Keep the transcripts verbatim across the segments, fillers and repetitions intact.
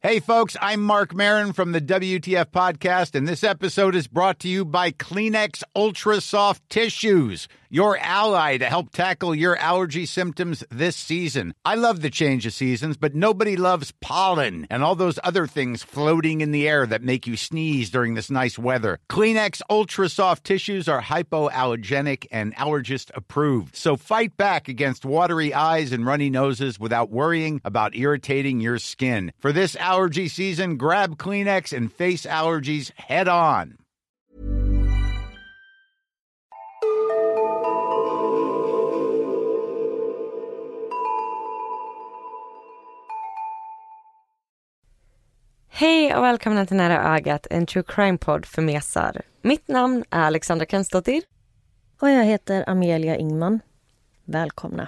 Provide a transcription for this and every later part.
Hey, folks, I'm Mark Maron from the W T F Podcast, and this episode is brought to you by Kleenex Ultra Soft Tissues, your ally to help tackle your allergy symptoms this season. I love the change of seasons, but nobody loves pollen and all those other things floating in the air that make you sneeze during this nice weather. Kleenex Ultra Soft Tissues are hypoallergenic and allergist approved, so fight back against watery eyes and runny noses without worrying about irritating your skin. For this allergy season, grab Kleenex and face allergies head on. Hej och välkomna till Nära ögat, en true crime-podd för mesar. Mitt namn är Alexandra Kensdottir. Och jag heter Amelia Ingman. Välkomna.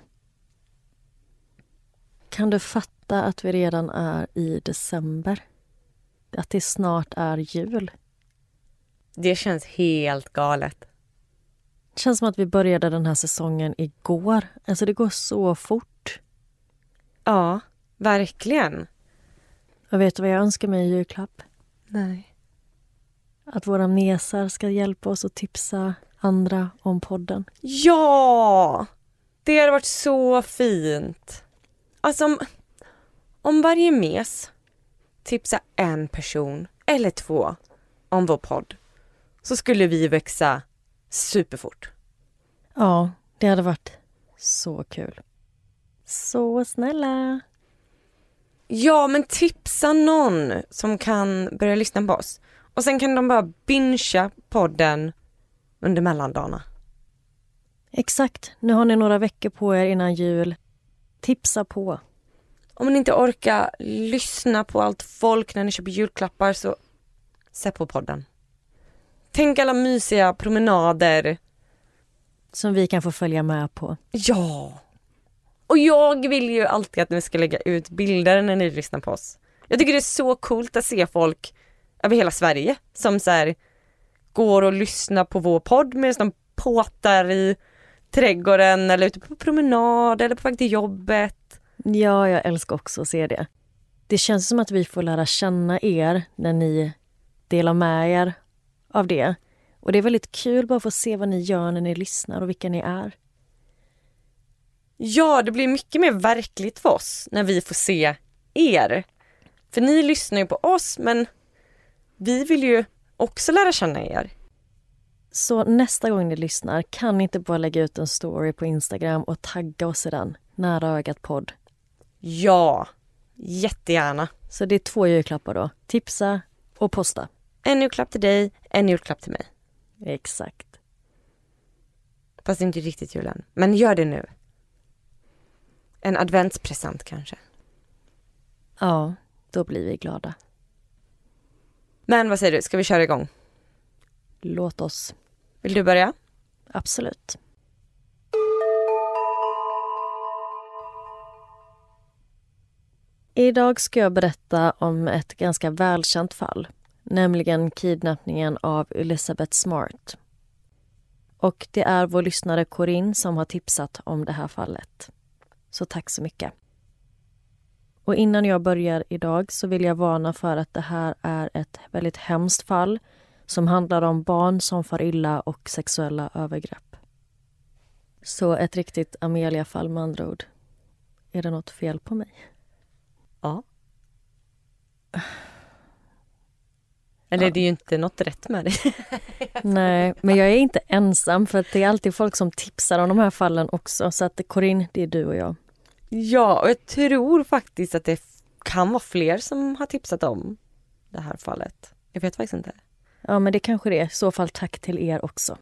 Kan du fatta att vi redan är i december? Att det snart är jul? Det känns helt galet. Det känns som att vi började den här säsongen igår. Alltså det går så fort. Ja, verkligen. Och vet du vad jag önskar mig i julklapp? Nej. Att våra mesar ska hjälpa oss att tipsa andra om podden. Ja! Det hade varit så fint. Alltså om, om varje mes tipsar en person eller två om vår podd så skulle vi växa superfort. Ja, det hade varit så kul. Så snälla. Ja, men tipsa någon som kan börja lyssna på oss. Och sen kan de bara bingea podden under mellandagarna. Exakt. Nu har ni några veckor på er innan jul. Tipsa på. Om ni inte orkar lyssna på allt folk när ni köper julklappar så sätt på podden. Tänk alla mysiga promenader. Som vi kan få följa med på. Ja. Och jag vill ju alltid att ni ska lägga ut bilder när ni lyssnar på oss. Jag tycker det är så coolt att se folk över hela Sverige som så här går och lyssnar på vår podd medan de påtar i trädgården eller ute på promenad eller på väg till jobbet. Ja, jag älskar också att se det. Det känns som att vi får lära känna er när ni delar med er av det. Och det är väldigt kul bara att få se vad ni gör när ni lyssnar och vilka ni är. Ja, det blir mycket mer verkligt för oss när vi får se er. För ni lyssnar ju på oss, men vi vill ju också lära känna er. Så nästa gång ni lyssnar kan ni inte bara lägga ut en story på Instagram och tagga oss i den. Nära ögat podd. Ja, jättegärna. Så det är två julklappar då. Tipsa och posta. En julklapp till dig, en julklapp till mig. Exakt. Fast inte riktigt julen. Men gör det nu. En adventspresent kanske. Ja, då blir vi glada. Men vad säger du? Ska vi köra igång? Låt oss. Vill du börja? Absolut. Idag ska jag berätta om ett ganska välkänt fall. Nämligen kidnappningen av Elizabeth Smart. Och det är vår lyssnare Corinne som har tipsat om det här fallet. Så tack så mycket. Och innan jag börjar idag så vill jag varna för att det här är ett väldigt hemskt fall som handlar om barn som far illa och sexuella övergrepp. Så ett riktigt Amelia-fall med andra ord. Är det något fel på mig? Ja. Eller ja. Det är ju inte något rätt med det. Nej, men jag är inte ensam för att det är alltid folk som tipsar om de här fallen också. Så att Corinne, det är du och jag. Ja, och jag tror faktiskt att det kan vara fler som har tipsat om det här fallet. Jag vet faktiskt inte. Ja, men det kanske det är. I så fall tack till er också.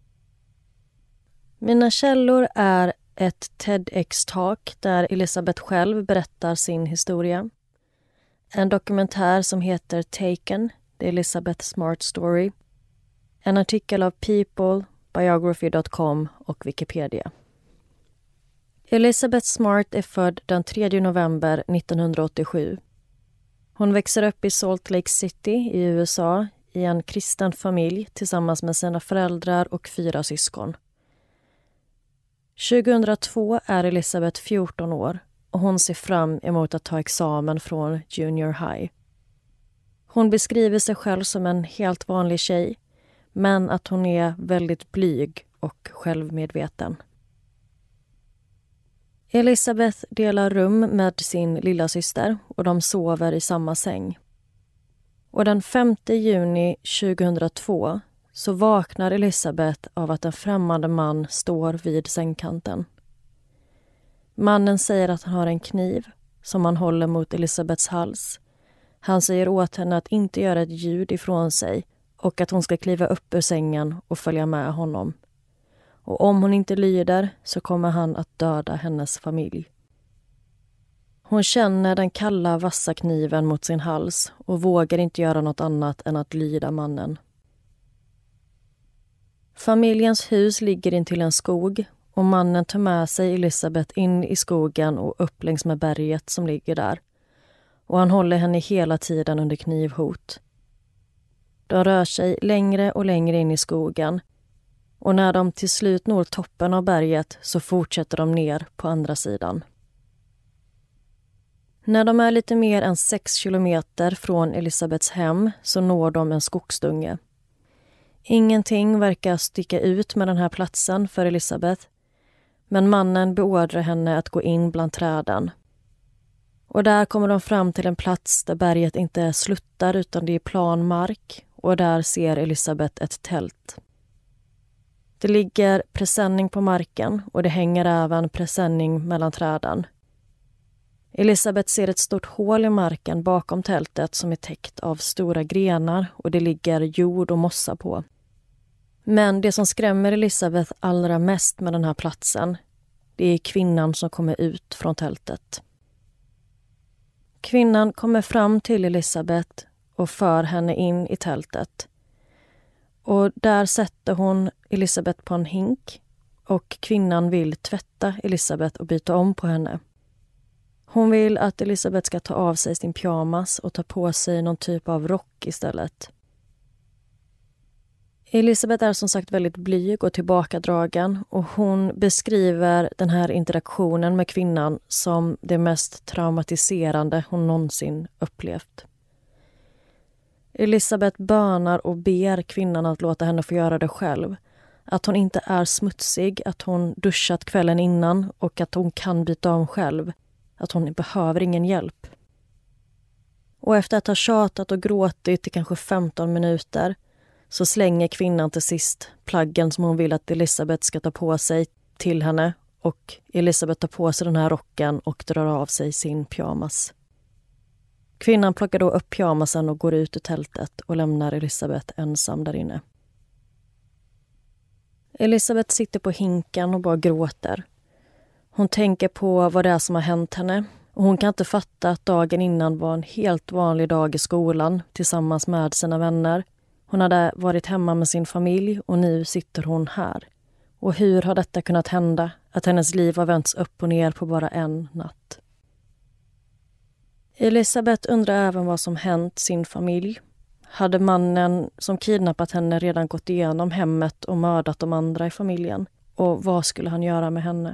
Mina källor är ett TEDx-talk där Elizabeth själv berättar sin historia. En dokumentär som heter Taken, The Elizabeth Smart Story. En artikel av People, biography dot com och Wikipedia. Elizabeth Smart är född den tredje november nittonhundraåttiosju. Hon växer upp i Salt Lake City i U S A i en kristen familj tillsammans med sina föräldrar och fyra syskon. tjugohundratvå är Elizabeth fjorton år och hon ser fram emot att ta examen från Junior High. Hon beskriver sig själv som en helt vanlig tjej, men att hon är väldigt blyg och självmedveten. Elizabeth delar rum med sin lilla syster och de sover i samma säng. Och den femte juni tjugohundratvå så vaknar Elizabeth av att en främmande man står vid sängkanten. Mannen säger att han har en kniv som han håller mot Elizabeths hals. Han säger åt henne att inte göra ett ljud ifrån sig och att hon ska kliva upp ur sängen och följa med honom. Och om hon inte lyder så kommer han att döda hennes familj. Hon känner den kalla, vassa kniven mot sin hals och vågar inte göra något annat än att lyda mannen. Familjens hus ligger intill en skog och mannen tar med sig Elizabeth in i skogen och upp längs med berget som ligger där. Och han håller henne hela tiden under knivhot. De rör sig längre och längre in i skogen. Och när de till slut når toppen av berget så fortsätter de ner på andra sidan. När de är lite mer än sex kilometer från Elizabeths hem så når de en skogsdunge. Ingenting verkar sticka ut med den här platsen för Elizabeth, men mannen beordrar henne att gå in bland träden. Och där kommer de fram till en plats där berget inte är sluttar utan det är plan mark, och där ser Elizabeth ett tält. Det ligger presenning på marken och det hänger även presenning mellan träden. Elizabeth ser ett stort hål i marken bakom tältet som är täckt av stora grenar och det ligger jord och mossa på. Men det som skrämmer Elizabeth allra mest med den här platsen, det är kvinnan som kommer ut från tältet. Kvinnan kommer fram till Elizabeth och för henne in i tältet. Och där sätter hon Elizabeth på en hink och kvinnan vill tvätta Elizabeth och byta om på henne. Hon vill att Elizabeth ska ta av sig sin pyjamas och ta på sig någon typ av rock istället. Elizabeth är som sagt väldigt blyg och tillbakadragen och hon beskriver den här interaktionen med kvinnan som det mest traumatiserande hon någonsin upplevt. Elizabeth bönar och ber kvinnan att låta henne få göra det själv. Att hon inte är smutsig, att hon duschat kvällen innan och att hon kan byta om själv. Att hon behöver ingen hjälp. Och efter att ha tjatat och gråtit i kanske femton minuter så slänger kvinnan till sist plaggen som hon vill att Elizabeth ska ta på sig till henne och Elizabeth tar på sig den här rocken och drar av sig sin pyjamas. Kvinnan plockar då upp pyjamasen och går ut ur tältet och lämnar Elizabeth ensam där inne. Elizabeth sitter på hinken och bara gråter. Hon tänker på vad det är som har hänt henne och hon kan inte fatta att dagen innan var en helt vanlig dag i skolan tillsammans med sina vänner. Hon hade varit hemma med sin familj och nu sitter hon här. Och hur har detta kunnat hända? Att hennes liv har vänts upp och ner på bara en natt. Elizabeth undrar även vad som hänt sin familj. Hade mannen som kidnappat henne redan gått igenom hemmet och mördat de andra i familjen? Och vad skulle han göra med henne?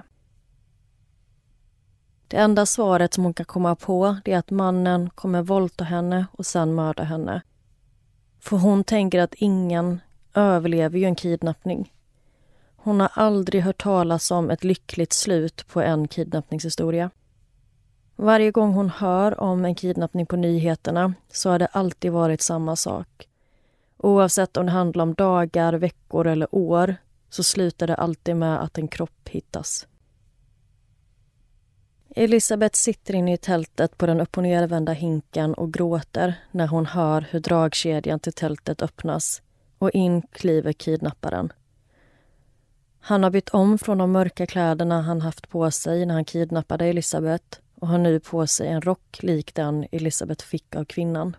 Det enda svaret som hon kan komma på är att mannen kommer våldta henne och sen mörda henne. För hon tänker att ingen överlever ju en kidnappning. Hon har aldrig hört talas om ett lyckligt slut på en kidnappningshistoria. Varje gång hon hör om en kidnappning på nyheterna så har det alltid varit samma sak. Oavsett om det handlar om dagar, veckor eller år så slutar det alltid med att en kropp hittas. Elizabeth sitter inne i tältet på den upp- och nervända hinken och gråter när hon hör hur dragkedjan till tältet öppnas och in kliver kidnapparen. Han har bytt om från de mörka kläderna han haft på sig när han kidnappade Elizabeth och har nu på sig en rock lik den Elizabeth fick av kvinnan.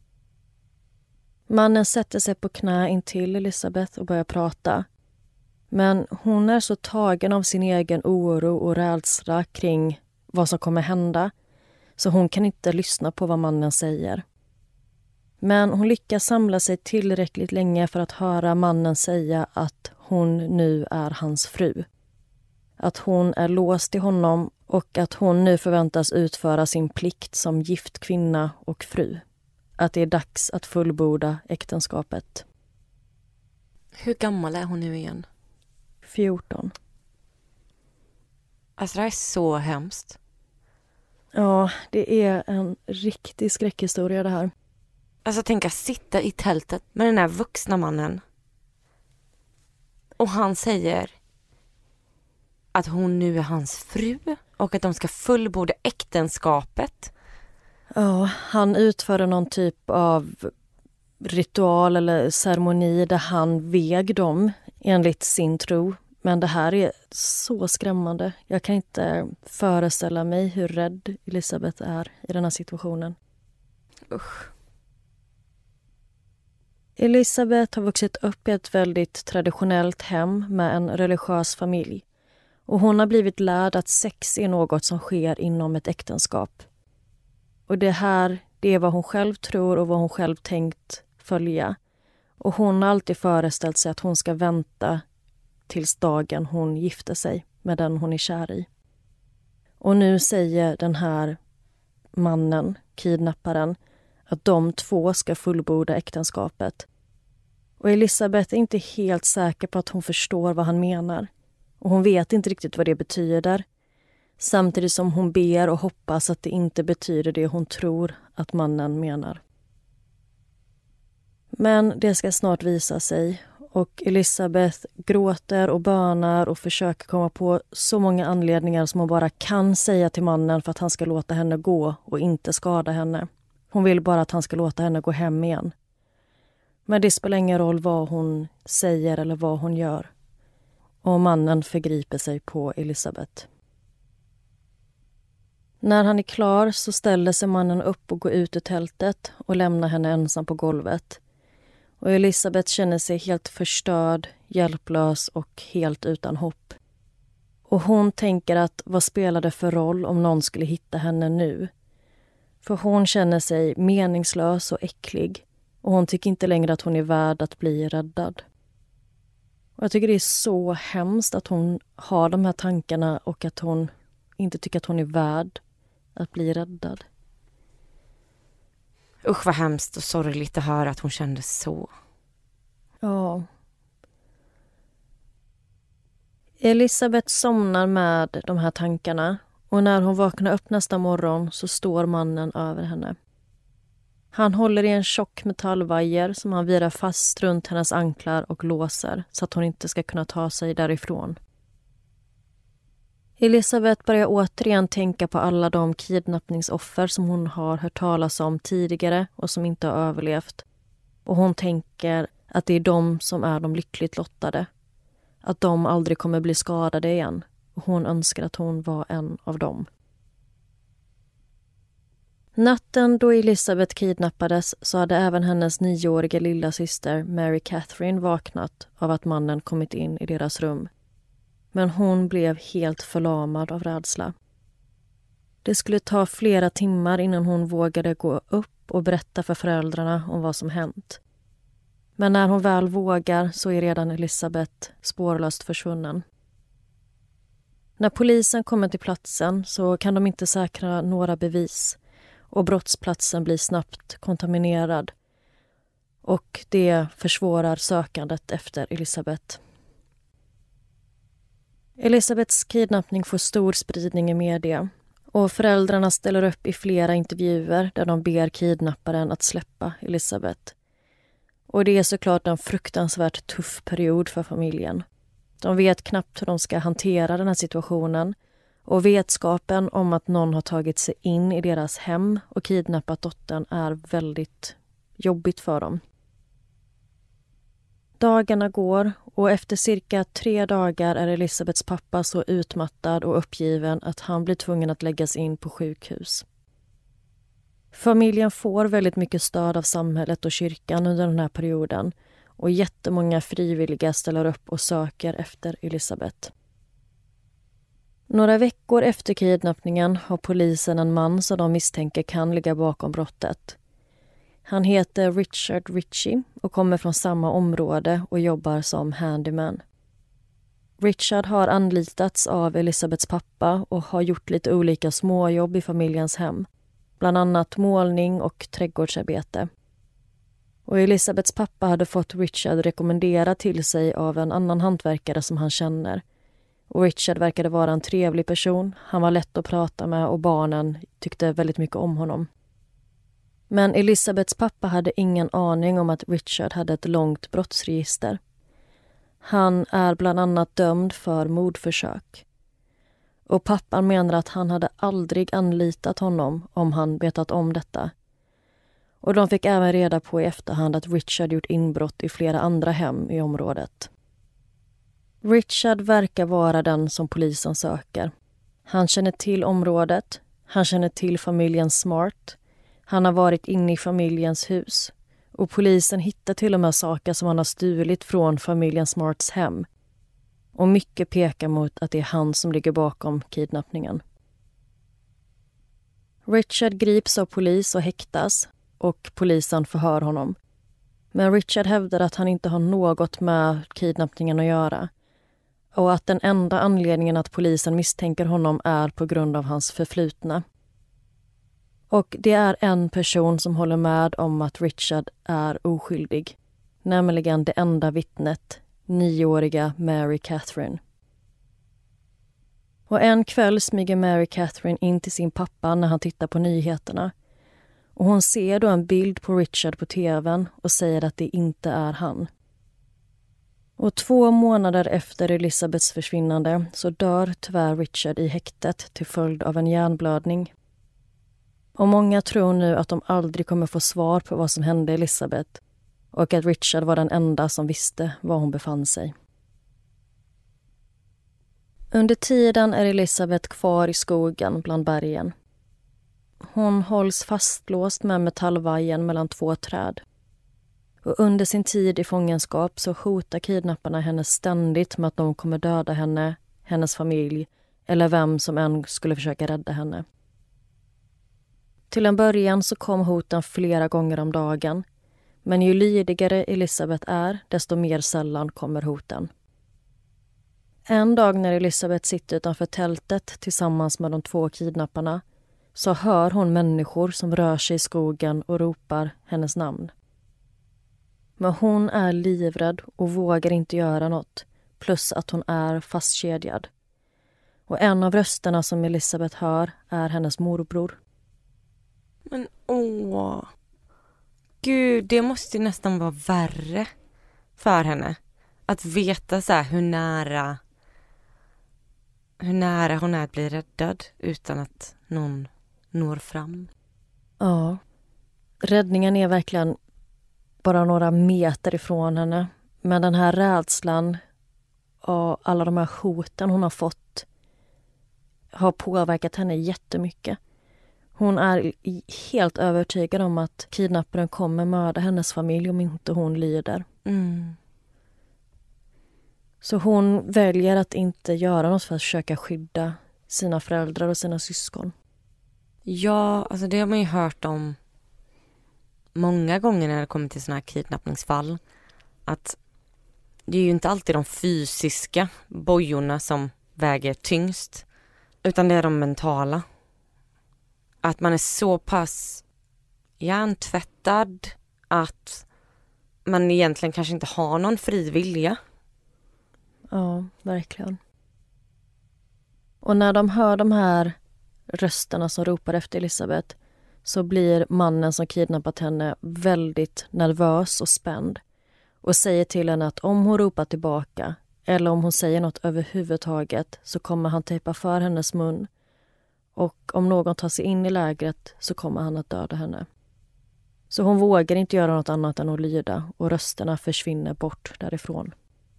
Mannen sätter sig på knä intill Elizabeth och börjar prata. Men hon är så tagen av sin egen oro och rädsla kring vad som kommer hända så hon kan inte lyssna på vad mannen säger. Men hon lyckas samla sig tillräckligt länge för att höra mannen säga att hon nu är hans fru. Att hon är låst till honom och att hon nu förväntas utföra sin plikt som gift kvinna och fru. att det är dags att fullborda äktenskapet. Hur gammal är hon nu igen? fjorton. Alltså det här är så hemskt. Ja, det är en riktig skräckhistoria det här. Alltså tänk att sitta i tältet med den här vuxna mannen. Och han säger att hon nu är hans fru och att de ska fullborda äktenskapet. Ja, han utförde någon typ av ritual eller ceremoni där han veg dem enligt sin tro. Men det här är så skrämmande. Jag kan inte föreställa mig hur rädd Elisabeth är i den här situationen. Usch. Elisabeth har vuxit upp i ett väldigt traditionellt hem med en religiös familj. Och hon har blivit lärd att sex är något som sker inom ett äktenskap. Och det här, det är vad hon själv tror och vad hon själv tänkt följa. Och hon har alltid föreställt sig att hon ska vänta tills dagen hon gifter sig med den hon är kär i. Och nu säger den här mannen, kidnapparen, att de två ska fullborda äktenskapet. Och Elisabeth är inte helt säker på att hon förstår vad han menar. Och hon vet inte riktigt vad det betyder. Samtidigt som hon ber och hoppas att det inte betyder det hon tror att mannen menar. Men det ska snart visa sig. Och Elisabeth gråter och bönar och försöker komma på så många anledningar som hon bara kan säga till mannen för att han ska låta henne gå och inte skada henne. Hon vill bara att han ska låta henne gå hem igen. Men det spelar ingen roll vad hon säger eller vad hon gör. Och mannen förgriper sig på Elisabeth. När han är klar så ställer sig mannen upp och går ut ur tältet och lämnar henne ensam på golvet. Och Elisabeth känner sig helt förstörd, hjälplös och helt utan hopp. Och hon tänker att vad spelar det för roll om någon skulle hitta henne nu? För hon känner sig meningslös och äcklig. Och hon tycker inte längre att hon är värd att bli räddad. Och jag tycker det är så hemskt att hon har de här tankarna och att hon inte tycker att hon är värd att bli räddad. Usch vad hemskt och sorgligt att höra att hon kände så. Ja. Elisabeth somnar med de här tankarna och när hon vaknar upp nästa morgon så står mannen över henne. Han håller i en tjock metallvajer som han virar fast runt hennes anklar och låser så att hon inte ska kunna ta sig därifrån. Elisabeth börjar återigen tänka på alla de kidnappningsoffer som hon har hört talas om tidigare och som inte har överlevt. Och hon tänker att det är de som är de lyckligt lottade. Att de aldrig kommer bli skadade igen. Och hon önskar att hon var en av dem. Natten då Elisabeth kidnappades så hade även hennes nioåriga lilla syster Mary Catherine vaknat av att mannen kommit in i deras rum. Men hon blev helt förlamad av rädsla. Det skulle ta flera timmar innan hon vågade gå upp och berätta för föräldrarna om vad som hänt. Men när hon väl vågar så är redan Elisabeth spårlöst försvunnen. När polisen kommer till platsen så kan de inte säkra några bevis och brottsplatsen blir snabbt kontaminerad och det försvårar sökandet efter Elisabeth. Elisabeths kidnappning får stor spridning i media och föräldrarna ställer upp i flera intervjuer där de ber kidnapparen att släppa Elisabeth. Och det är såklart en fruktansvärt tuff period för familjen. De vet knappt hur de ska hantera den här situationen och vetskapen om att någon har tagit sig in i deras hem och kidnappat dottern är väldigt jobbigt för dem. Dagarna går och efter cirka tre dagar är Elisabeths pappa så utmattad och uppgiven att han blir tvungen att läggas in på sjukhus. Familjen får väldigt mycket stöd av samhället och kyrkan under den här perioden och jättemånga frivilliga ställer upp och söker efter Elisabeth. Några veckor efter kidnappningen har polisen en man som de misstänker kan ligga bakom brottet. Han heter Richard Ritchie och kommer från samma område och jobbar som handyman. Richard har anlitats av Elisabeths pappa och har gjort lite olika småjobb i familjens hem. bland annat målning och trädgårdsarbete. Och Elisabeths pappa hade fått Richard rekommendera till sig av en annan hantverkare som han känner. Och Richard verkade vara en trevlig person, han var lätt att prata med och barnen tyckte väldigt mycket om honom. Men Elisabeths pappa hade ingen aning om att Richard hade ett långt brottsregister. Han är bland annat dömd för mordförsök. Och pappan menar att han hade aldrig anlitat honom om han vetat om detta. Och de fick även reda på i efterhand att Richard gjort inbrott i flera andra hem i området. Richard verkar vara den som polisen söker. Han känner till området, han känner till familjen Smart, han har varit inne i familjens hus och polisen hittar till och med saker som han har stulit från familjen Smarts hem. Och mycket pekar mot att det är han som ligger bakom kidnappningen. Richard grips av polis och häktas och polisen förhör honom. Men Richard hävdar att han inte har något med kidnappningen att göra. Och att den enda anledningen att polisen misstänker honom är på grund av hans förflutna. Och det är en person som håller med om att Richard är oskyldig. Nämligen det enda vittnet, nioåriga Mary Catherine. Och en kväll smyger Mary Catherine in till sin pappa när han tittar på nyheterna. Och hon ser då en bild på Richard på tvn och säger att det inte är han. Och två månader efter Elisabeths försvinnande så dör tyvärr Richard i häktet till följd av en hjärnblödning. Och många tror nu att de aldrig kommer få svar på vad som hände Elisabeth och att Richard var den enda som visste var hon befann sig. Under tiden är Elisabeth kvar i skogen bland bergen. Hon hålls fastlåst med metallvajen mellan två träd. Och under sin tid i fångenskap så hotar kidnapparna henne ständigt med att de kommer döda henne, hennes familj eller vem som än skulle försöka rädda henne. Till en början så kom hoten flera gånger om dagen. Men ju lydigare Elisabeth är, desto mer sällan kommer hoten. En dag när Elisabeth sitter utanför tältet tillsammans med de två kidnapparna så hör hon människor som rör sig i skogen och ropar hennes namn. Men hon är livrädd och vågar inte göra något, plus att hon är fastkedjad. Och en av rösterna som Elisabeth hör är hennes morbror. Men åh, gud, det måste ju nästan vara värre för henne. Att veta så här hur nära, hur nära hon är att bli räddad utan att någon når fram. Ja, räddningen är verkligen bara några meter ifrån henne. Men den här rädslan och alla de här hoten hon har fått har påverkat henne jättemycket. Hon är helt övertygad om att kidnapparen kommer mörda hennes familj om inte hon lyder. Mm. Så hon väljer att inte göra något för att försöka skydda sina föräldrar och sina syskon. Ja, alltså det har man ju hört om många gånger när det kommer till såna här kidnappningsfall. Att det är ju inte alltid de fysiska bojorna som väger tyngst, utan det är de mentala. Att man är så pass hjärntvättad att man egentligen kanske inte har någon fri vilja. Ja, verkligen. Och när de hör de här rösterna som ropar efter Elisabeth så blir mannen som kidnappat henne väldigt nervös och spänd och säger till henne att om hon ropar tillbaka eller om hon säger något överhuvudtaget så kommer han tejpa för hennes mun. Och om någon tar sig in i lägret så kommer han att döda henne. Så hon vågar inte göra något annat än att lyda och rösterna försvinner bort därifrån.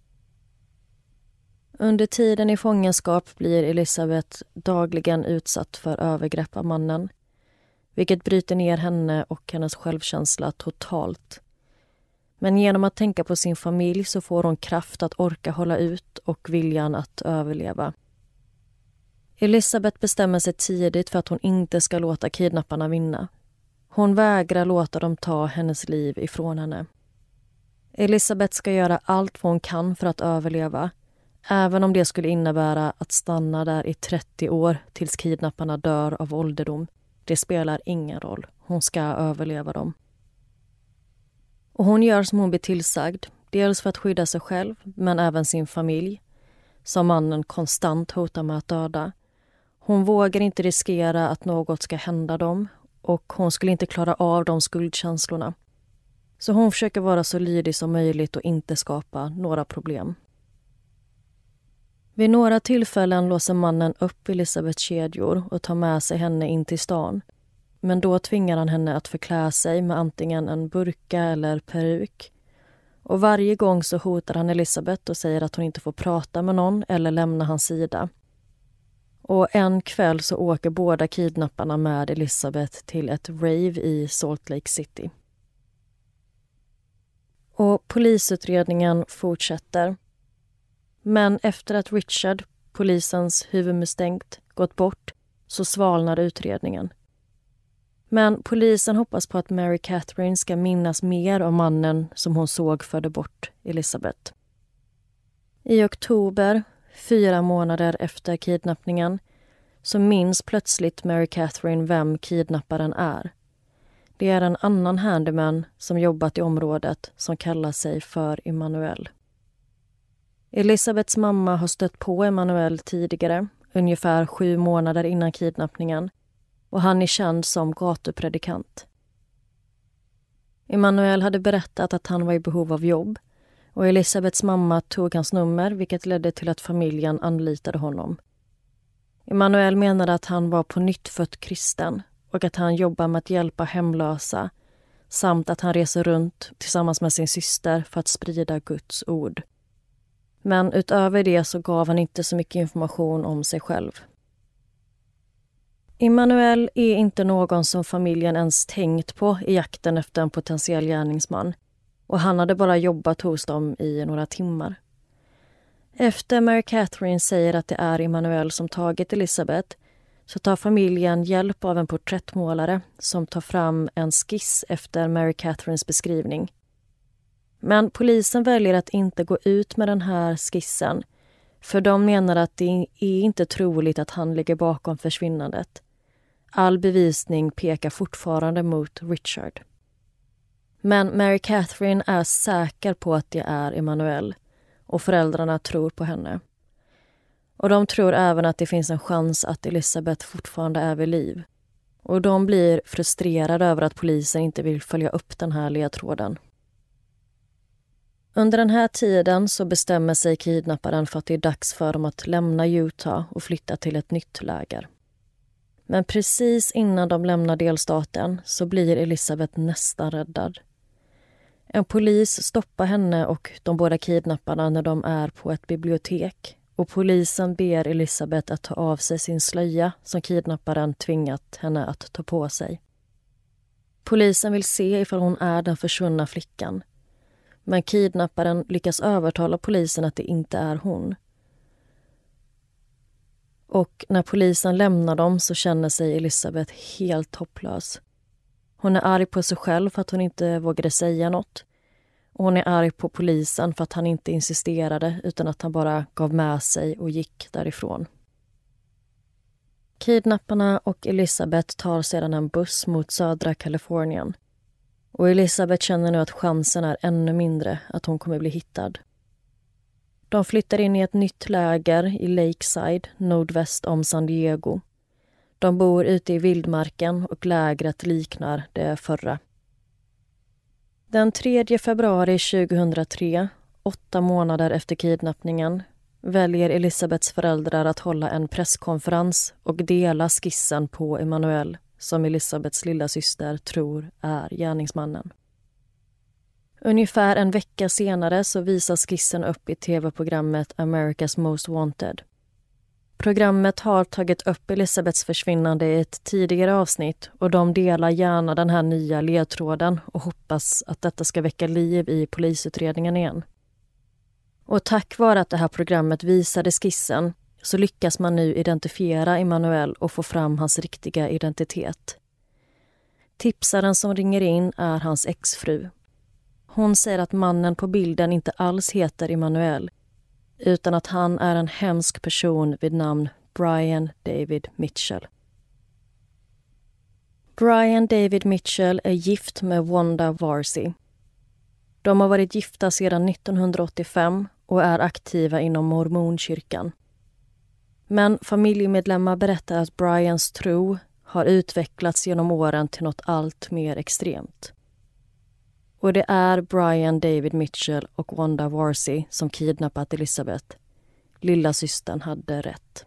Under tiden i fångenskap blir Elisabeth dagligen utsatt för övergrepp av mannen. Vilket bryter ner henne och hennes självkänsla totalt. Men genom att tänka på sin familj så får hon kraft att orka hålla ut och viljan att överleva. Elisabeth bestämmer sig tidigt för att hon inte ska låta kidnapparna vinna. Hon vägrar låta dem ta hennes liv ifrån henne. Elisabeth ska göra allt vad hon kan för att överleva, även om det skulle innebära att stanna där i trettio år tills kidnapparna dör av ålderdom. Det spelar ingen roll. Hon ska överleva dem. Och hon gör som hon blir tillsagd. Dels för att skydda sig själv, men även sin familj. Som mannen konstant hotar med att döda. Hon vågar inte riskera att något ska hända dem. Och hon skulle inte klara av de skuldkänslorna. Så hon försöker vara så lydig som möjligt och inte skapa några problem. Vid några tillfällen låser mannen upp Elizabeths kedjor och tar med sig henne in till stan. Men då tvingar han henne att förklä sig med antingen en burka eller peruk. Och varje gång så hotar han Elizabeth och säger att hon inte får prata med någon eller lämna hans sida. Och en kväll så åker båda kidnapparna med Elizabeth till ett rave i Salt Lake City. Och polisutredningen fortsätter. Men efter att Richard, polisens huvudmisstänkt, gått bort så svalnar utredningen. Men polisen hoppas på att Mary Catherine ska minnas mer om mannen som hon såg förde bort Elizabeth. I oktober, fyra månader efter kidnappningen, så minns plötsligt Mary Catherine vem kidnapparen är. Det är en annan handyman som jobbat i området som kallar sig för Emanuel. Elizabeths mamma har stött på Emanuel tidigare, ungefär sju månader innan kidnappningen, och han är känd som gatupredikant. Emanuel hade berättat att han var i behov av jobb och Elizabeths mamma tog hans nummer, vilket ledde till att familjen anlitade honom. Emanuel menade att han var på nytt född kristen och att han jobbar med att hjälpa hemlösa samt att han reser runt tillsammans med sin syster för att sprida Guds ord. Men utöver det så gav han inte så mycket information om sig själv. Emanuel är inte någon som familjen ens tänkt på i jakten efter en potentiell gärningsman och han hade bara jobbat hos dem i några timmar. Efter Mary Catherine säger att det är Emanuel som tagit Elizabeth så tar familjen hjälp av en porträttmålare som tar fram en skiss efter Mary Catherines beskrivning. Men polisen väljer att inte gå ut med den här skissen för de menar att det är inte troligt att han ligger bakom försvinnandet. All bevisning pekar fortfarande mot Richard. Men Mary Catherine är säker på att det är Emanuel och föräldrarna tror på henne. Och de tror även att det finns en chans att Elizabeth fortfarande är vid liv. Och de blir frustrerade över att polisen inte vill följa upp den här ledtråden. Under den här tiden så bestämmer sig kidnapparen för att det är dags för dem att lämna Utah och flytta till ett nytt läger. Men precis innan de lämnar delstaten så blir Elizabeth nästan räddad. En polis stoppar henne och de båda kidnapparna när de är på ett bibliotek och polisen ber Elizabeth att ta av sig sin slöja som kidnapparen tvingat henne att ta på sig. Polisen vill se ifall hon är den försvunna flickan. Men kidnapparen lyckas övertala polisen att det inte är hon. Och när polisen lämnar dem så känner sig Elizabeth helt hopplös. Hon är arg på sig själv för att hon inte vågade säga något. Och hon är arg på polisen för att han inte insisterade utan att han bara gav med sig och gick därifrån. Kidnapparna och Elizabeth tar sedan en buss mot södra Kalifornien. Och Elizabeth känner nu att chansen är ännu mindre att hon kommer bli hittad. De flyttar in i ett nytt läger i Lakeside, nordväst om San Diego. De bor ute i vildmarken och lägret liknar det förra. Den tredje februari tjugohundratre, åtta månader efter kidnappningen, väljer Elizabeths föräldrar att hålla en presskonferens och dela skissen på Emanuel som Elizabeths lilla syster tror är gärningsmannen. Ungefär en vecka senare så visas skissen upp i tv-programmet America's Most Wanted. Programmet har tagit upp Elizabeths försvinnande i ett tidigare avsnitt och de delar gärna den här nya ledtråden och hoppas att detta ska väcka liv i polisutredningen igen. Och tack vare att det här programmet visade skissen så lyckas man nu identifiera Emanuel och få fram hans riktiga identitet. Tipsaren som ringer in är hans exfru. Hon säger att mannen på bilden inte alls heter Emanuel utan att han är en hemsk person vid namn Brian David Mitchell. Brian David Mitchell är gift med Wanda Varsi. De har varit gifta sedan nittonhundraåttiofem och är aktiva inom mormonkyrkan. Men familjemedlemmar berättar att Brians tro har utvecklats genom åren till något allt mer extremt. Och det är Brian David Mitchell och Wanda Varsi som kidnappat Elizabeth. Lilla systern hade rätt.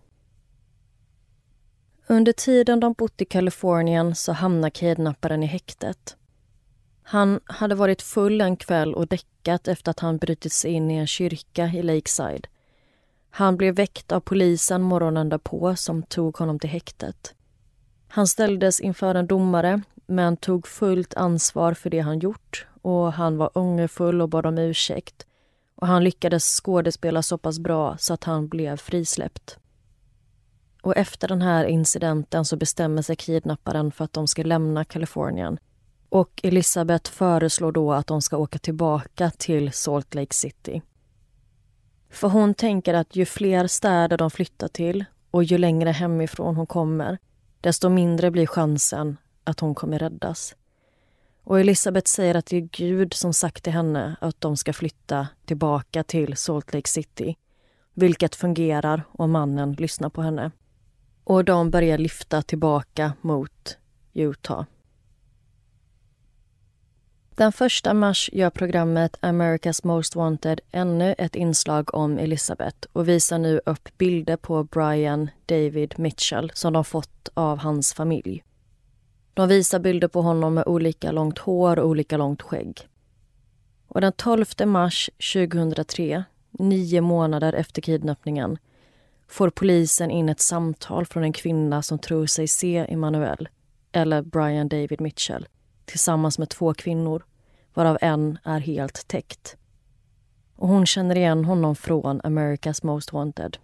Under tiden de bott i Kalifornien så hamnar kidnapparen i häktet. Han hade varit full en kväll och däckat efter att han brutit sig in i en kyrka i Lakeside. Han blev väckt av polisen morgonen därpå som tog honom till häktet. Han ställdes inför en domare men tog fullt ansvar för det han gjort och han var ångerfull och bad om ursäkt. Och han lyckades skådespela så pass bra så att han blev frisläppt. Och efter den här incidenten så bestämmer sig kidnapparen för att de ska lämna Kalifornien. Och Elizabeth föreslår då att de ska åka tillbaka till Salt Lake City. För hon tänker att ju fler städer de flyttar till och ju längre hemifrån hon kommer, desto mindre blir chansen att hon kommer räddas. Och Elizabeth säger att det är Gud som sagt till henne att de ska flytta tillbaka till Salt Lake City. Vilket fungerar om mannen lyssnar på henne. Och de börjar lyfta tillbaka mot Utah. Den första mars gör programmet America's Most Wanted ännu ett inslag om Elizabeth och visar nu upp bilder på Brian David Mitchell som de fått av hans familj. De visar bilder på honom med olika långt hår och olika långt skägg. Och den tolfte mars tjugohundratre, nio månader efter kidnappningen, får polisen in ett samtal från en kvinna som tror sig se Emmanuel, eller Brian David Mitchell, tillsammans med två kvinnor, varav en är helt täckt. Och hon känner igen honom från America's Most Wanted.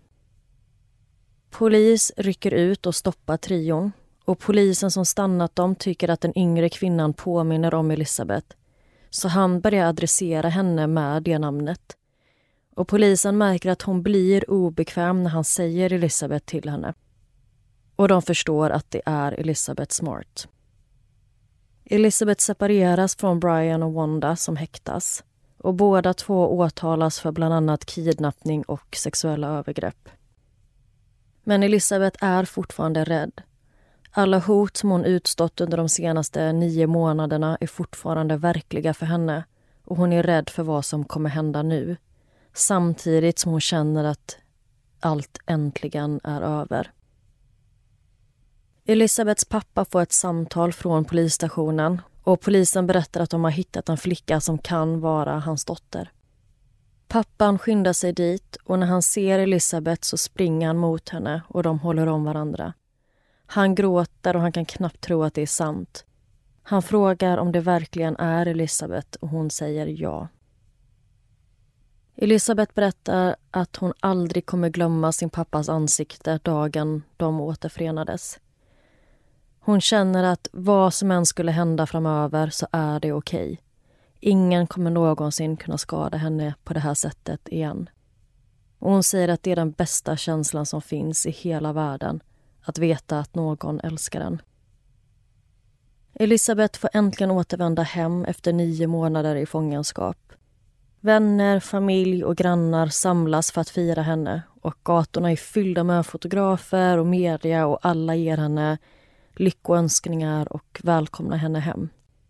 Polis rycker ut och stoppar trion. Och polisen som stannat dem tycker att den yngre kvinnan påminner om Elizabeth. Så han börjar adressera henne med det namnet. Och polisen märker att hon blir obekväm när han säger Elizabeth till henne. Och de förstår att det är Elizabeth Smart. Elizabeth separeras från Brian och Wanda som häktas. Och båda två åtalas för bland annat kidnappning och sexuella övergrepp. Men Elizabeth är fortfarande rädd. Alla hot som hon utstått under de senaste nio månaderna är fortfarande verkliga för henne och hon är rädd för vad som kommer hända nu. Samtidigt som hon känner att allt äntligen är över. Elizabeths pappa får ett samtal från polisstationen och polisen berättar att de har hittat en flicka som kan vara hans dotter. Pappan skyndar sig dit och när han ser Elizabeth så springer han mot henne och de håller om varandra. Han gråter och han kan knappt tro att det är sant. Han frågar om det verkligen är Elizabeth och hon säger ja. Elizabeth berättar att hon aldrig kommer glömma sin pappas ansikte dagen de återförenades. Hon känner att vad som än skulle hända framöver så är det okej. Ingen kommer någonsin kunna skada henne på det här sättet igen. Och hon säger att det är den bästa känslan som finns i hela världen. Att veta att någon älskar den. Elizabeth får äntligen återvända hem efter nio månader i fångenskap. Vänner, familj och grannar samlas för att fira henne och gatorna är fyllda med fotografer och media och alla ger henne lyckoönskningar och välkomnar henne hem.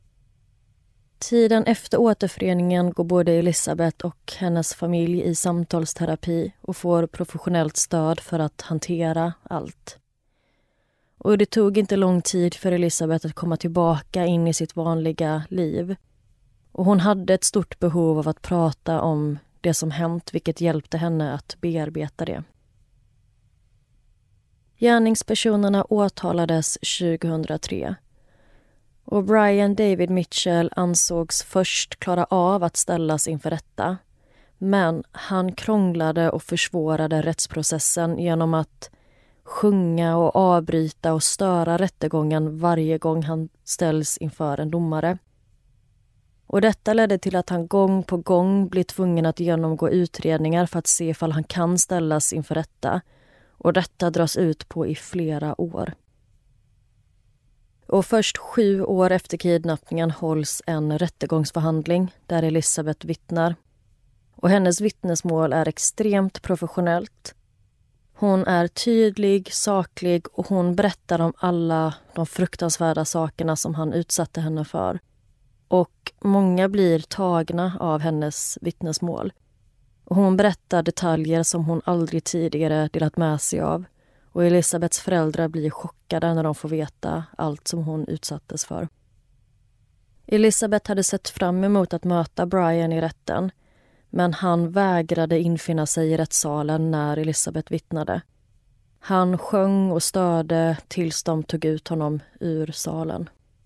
Tiden efter återföreningen går både Elizabeth och hennes familj i samtalsterapi och får professionellt stöd för att hantera allt. Och det tog inte lång tid för Elizabeth att komma tillbaka in i sitt vanliga liv. Och hon hade ett stort behov av att prata om det som hänt, vilket hjälpte henne att bearbeta det. Gärningspersonerna åtalades tjugohundratre. Och Brian David Mitchell ansågs först klara av att ställas inför rätta. Men han krånglade och försvårade rättsprocessen genom att sjunga och avbryta och störa rättegången varje gång han ställs inför en domare. Och detta ledde till att han gång på gång blir tvungen att genomgå utredningar för att se ifall han kan ställas inför rätta. Och detta dras ut på i flera år. Och först sju år efter kidnappningen hålls en rättegångsförhandling där Elizabeth vittnar. Och hennes vittnesmål är extremt professionellt. Hon är tydlig, saklig och hon berättar om alla de fruktansvärda sakerna som han utsatte henne för. Och många blir tagna av hennes vittnesmål. Och hon berättar detaljer som hon aldrig tidigare delat med sig av. Och Elizabeths föräldrar blir chockade när de får veta allt som hon utsattes för. Elizabeth hade sett fram emot att möta Brian i rätten. Men han vägrade infinna sig i rättssalen när Elizabeth vittnade. Han sjöng och störde tills de tog ut honom ur salen.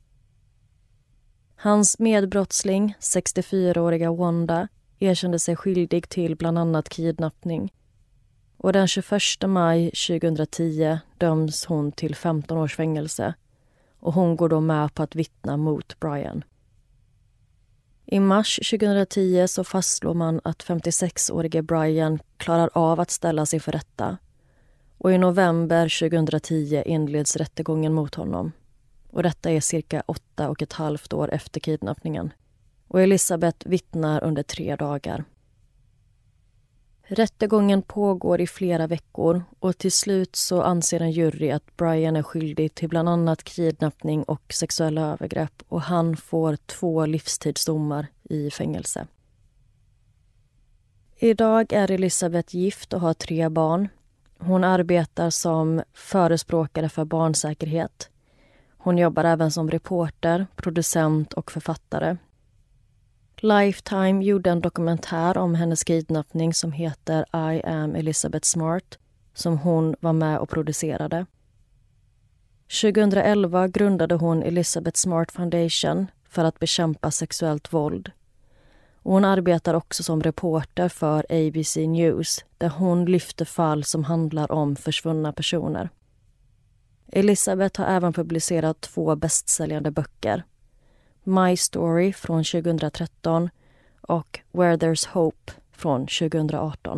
Hans medbrottsling, sextiofyraåriga Wanda, erkände sig skyldig till bland annat kidnappning. Och den tjugoförsta maj tjugohundratio döms hon till femton års fängelse. Och hon går då med på att vittna mot Brian. I mars tjugohundratio så fastslår man att femtiosexårige Brian klarar av att ställa sig för rätta. Och i november tjugohundratio inleds rättegången mot honom. Och detta är cirka åtta och ett halvt år efter kidnappningen. Och Elizabeth vittnar under tre dagar. Rättegången pågår i flera veckor och till slut så anser en jury att Brian är skyldig till bland annat kidnappning och sexuella övergrepp och han får två livstidsdomar i fängelse. Idag är Elizabeth gift och har tre barn. Hon arbetar som förespråkare för barnsäkerhet. Hon jobbar även som reporter, producent och författare. Lifetime gjorde en dokumentär om hennes kidnappning som heter I am Elizabeth Smart, som hon var med och producerade. tjugohundraelva grundade hon Elizabeth Smart Foundation för att bekämpa sexuellt våld. Och hon arbetar också som reporter för A B C News där hon lyfter fall som handlar om försvunna personer. Elizabeth har även publicerat två bästsäljande böcker. My Story från tjugohundratretton och Where There's Hope från tjugohundraarton.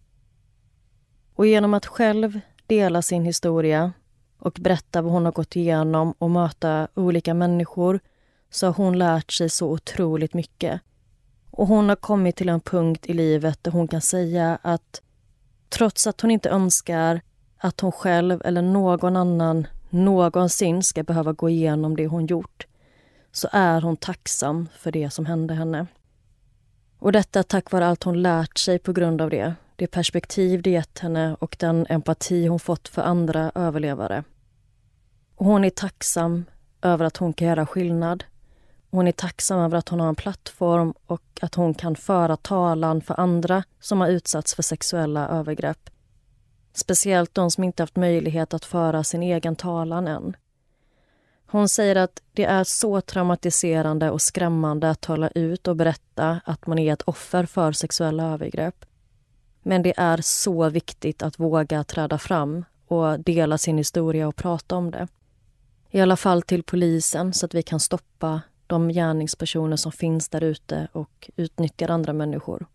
Och genom att själv dela sin historia och berätta vad hon har gått igenom och möta olika människor så har hon lärt sig så otroligt mycket. Och hon har kommit till en punkt i livet där hon kan säga att trots att hon inte önskar att hon själv eller någon annan någonsin ska behöva gå igenom det hon gjort så är hon tacksam för det som hände henne. Och detta tack vare allt hon lärt sig på grund av det. Det perspektiv det gett henne och den empati hon fått för andra överlevare. Och hon är tacksam över att hon kan göra skillnad. Hon är tacksam över att hon har en plattform och att hon kan föra talan för andra som har utsatts för sexuella övergrepp. Speciellt de som inte haft möjlighet att föra sin egen talan än. Hon säger att det är så traumatiserande och skrämmande att tala ut och berätta att man är ett offer för sexuella övergrepp. Men det är så viktigt att våga träda fram och dela sin historia och prata om det. I alla fall till polisen så att vi kan stoppa de gärningspersoner som finns där ute och utnyttjar andra människor.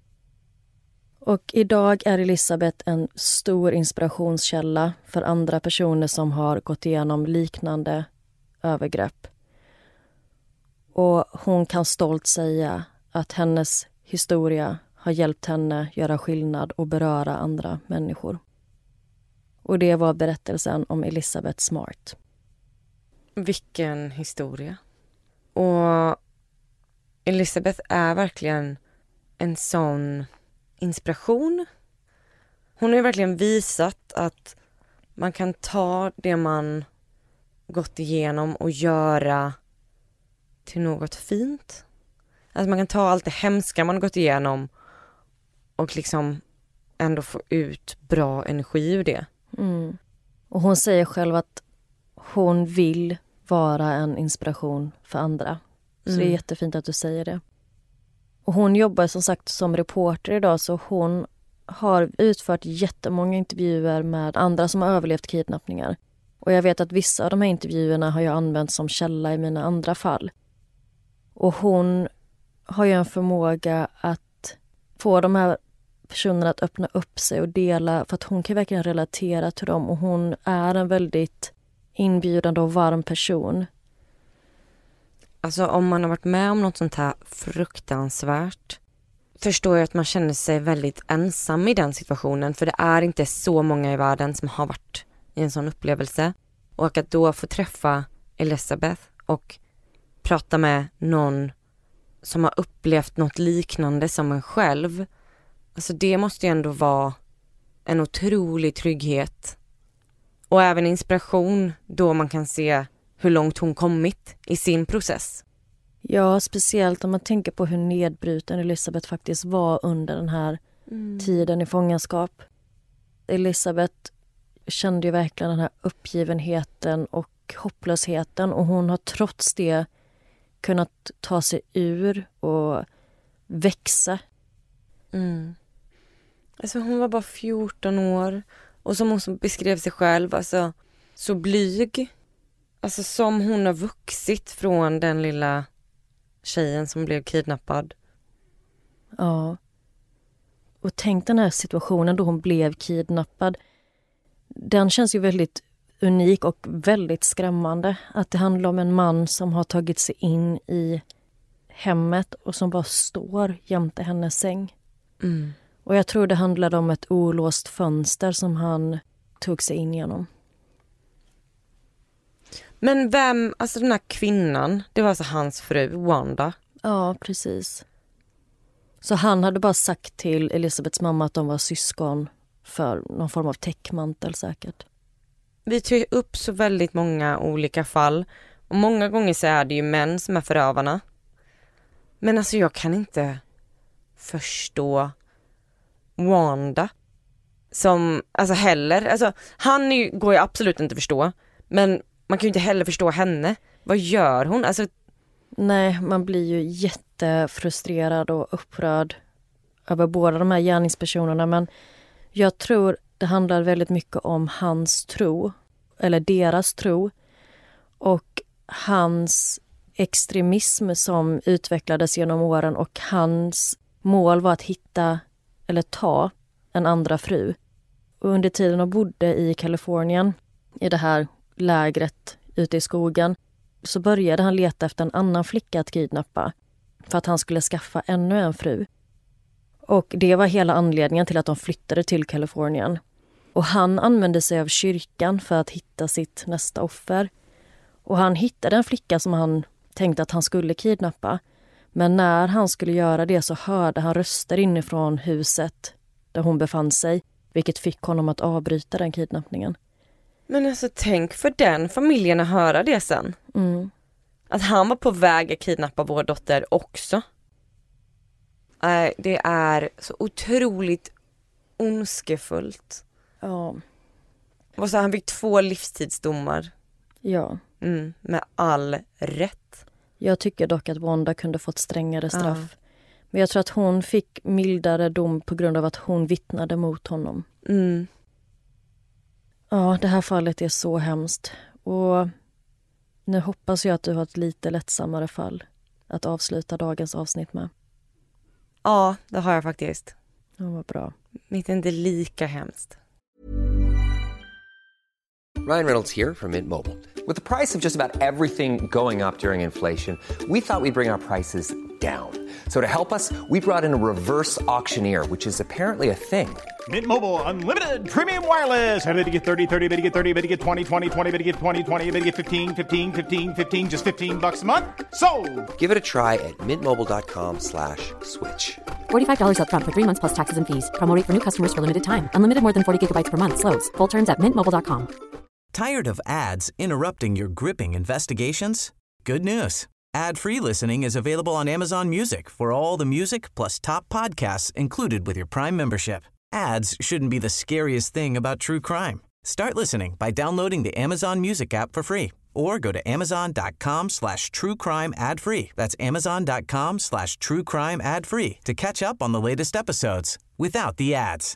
Och idag är Elizabeth en stor inspirationskälla för andra personer som har gått igenom liknande övergrepp. Och hon kan stolt säga att hennes historia har hjälpt henne göra skillnad och beröra andra människor. Och det var berättelsen om Elizabeth Smart. Vilken historia. Och Elizabeth är verkligen en sån inspiration. Hon har ju verkligen visat att man kan ta det man gått igenom och göra till något fint. Att man kan ta allt det hemska man gått igenom och liksom ändå få ut bra energi ur det. Mm. Och hon säger själv att hon vill vara en inspiration för andra. Så mm. det är jättefint att du säger det. Och hon jobbar som sagt som reporter idag så hon har utfört jättemånga intervjuer med andra som har överlevt kidnappningar. Och jag vet att vissa av de här intervjuerna har jag använt som källa i mina andra fall. Och hon har ju en förmåga att få de här personerna att öppna upp sig och dela för att hon kan verkligen relatera till dem och hon är en väldigt inbjudande och varm person. Alltså om man har varit med om något sånt här fruktansvärt förstår jag att man känner sig väldigt ensam i den situationen. För det är inte så många i världen som har varit i en sån upplevelse. Och att då få träffa Elizabeth och prata med någon som har upplevt något liknande som en själv. Alltså det måste ju ändå vara en otrolig trygghet. Och även inspiration då man kan se hur långt hon kommit i sin process. Ja, speciellt om man tänker på hur nedbruten Elizabeth faktiskt var under den här mm. tiden i fångenskap. Elizabeth kände ju verkligen den här uppgivenheten och hopplösheten, och hon har trots det kunnat ta sig ur och växa. Mm. Alltså hon var bara fjorton år och som hon beskrev sig själv, alltså så blyg. Alltså som hon har vuxit från den lilla tjejen som blev kidnappad. Ja. Och tänk den här situationen då hon blev kidnappad. Den känns ju väldigt unik och väldigt skrämmande. Att det handlar om en man som har tagit sig in i hemmet och som bara står jämte hennes säng. Mm. Och jag tror det handlade om ett olåst fönster som han tog sig in genom. Men vem, alltså den här kvinnan, det var alltså hans fru, Wanda. Ja, precis. Så han hade bara sagt till Elizabeths mamma att de var syskon för någon form av täckmantel säkert. Vi tar upp så väldigt många olika fall. Och många gånger så är det ju män som är förövarna. Men alltså jag kan inte förstå Wanda som, alltså heller, alltså han är ju, går ju absolut inte att förstå. Men man kan ju inte heller förstå henne. Vad gör hon? Alltså... Nej, man blir ju jättefrustrerad och upprörd över båda de här gärningspersonerna. Men jag tror det handlar väldigt mycket om hans tro, eller deras tro, och hans extremism som utvecklades genom åren, och hans mål var att hitta eller ta en andra fru. Och under tiden de bodde i Kalifornien, i det här lägret ute i skogen, så började han leta efter en annan flicka att kidnappa för att han skulle skaffa ännu en fru. Och det var hela anledningen till att de flyttade till Kalifornien. Och han använde sig av kyrkan för att hitta sitt nästa offer. Och han hittade en flicka som han tänkte att han skulle kidnappa. Men när han skulle göra det så hörde han röster inifrån huset där hon befann sig, vilket fick honom att avbryta den kidnappningen. Men alltså tänk för den familjen att höra det sen. Mm. Att han var på väg att kidnappa vår dotter också. Äh, det är så otroligt ondskefullt. Ja. Och så han fick två livstidsdomar. Ja. Mm, med all rätt. Jag tycker dock att Wanda kunde fått strängare straff. Ja. Men jag tror att hon fick mildare dom på grund av att hon vittnade mot honom. Mm. Ja, det här fallet är så hemskt. Och nu hoppas jag att du har ett lite lättsammare fall att avsluta dagens avsnitt med. Ja, det har jag faktiskt. Ja, vad bra. Mitt är inte lika hemskt. Ryan Reynolds here from Mint Mobile. With the price of just about everything going up during inflation, we thought we'd bring our prices down. So to help us, we brought in a reverse auctioneer, which is apparently a thing. Mint Mobile Unlimited Premium Wireless. How to get thirty, thirty, how to get thirty, how to get twenty, twenty, twenty, how to get twenty, twenty, how to get fifteen, fifteen, fifteen, fifteen, just fifteen bucks a month? Sold! Give it a try at mintmobile.com slash switch. forty-five dollars up front for three months plus taxes and fees. Promo rate for new customers for limited time. Unlimited more than forty gigabytes per month. Slows full terms at mint mobile dot com. Tired of ads interrupting your gripping investigations? Good news. Ad-free listening is available on Amazon Music for all the music plus top podcasts included with your Prime membership. Ads shouldn't be the scariest thing about true crime. Start listening by downloading the Amazon Music app for free or go to amazon.com slash true crime ad free. That's amazon.com slash true crime ad free to catch up on the latest episodes without the ads.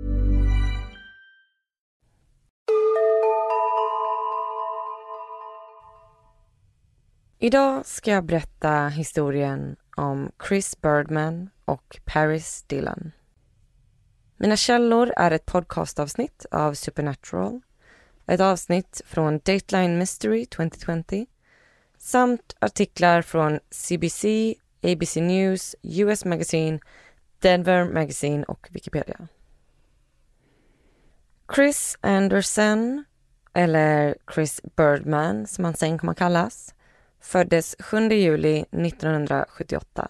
Idag ska jag berätta historien om Chris Birdman och Paris Dillon. Mina källor är ett podcastavsnitt av Supernatural, ett avsnitt från Dateline Mystery tjugohundratjugo samt artiklar från C B C, A B C News, U S Magazine, Denver Magazine och Wikipedia. Chris Anderson, eller Chris Birdman som han sen kommer kallas, föddes sjunde juli nittonhundrasjuttioåtta.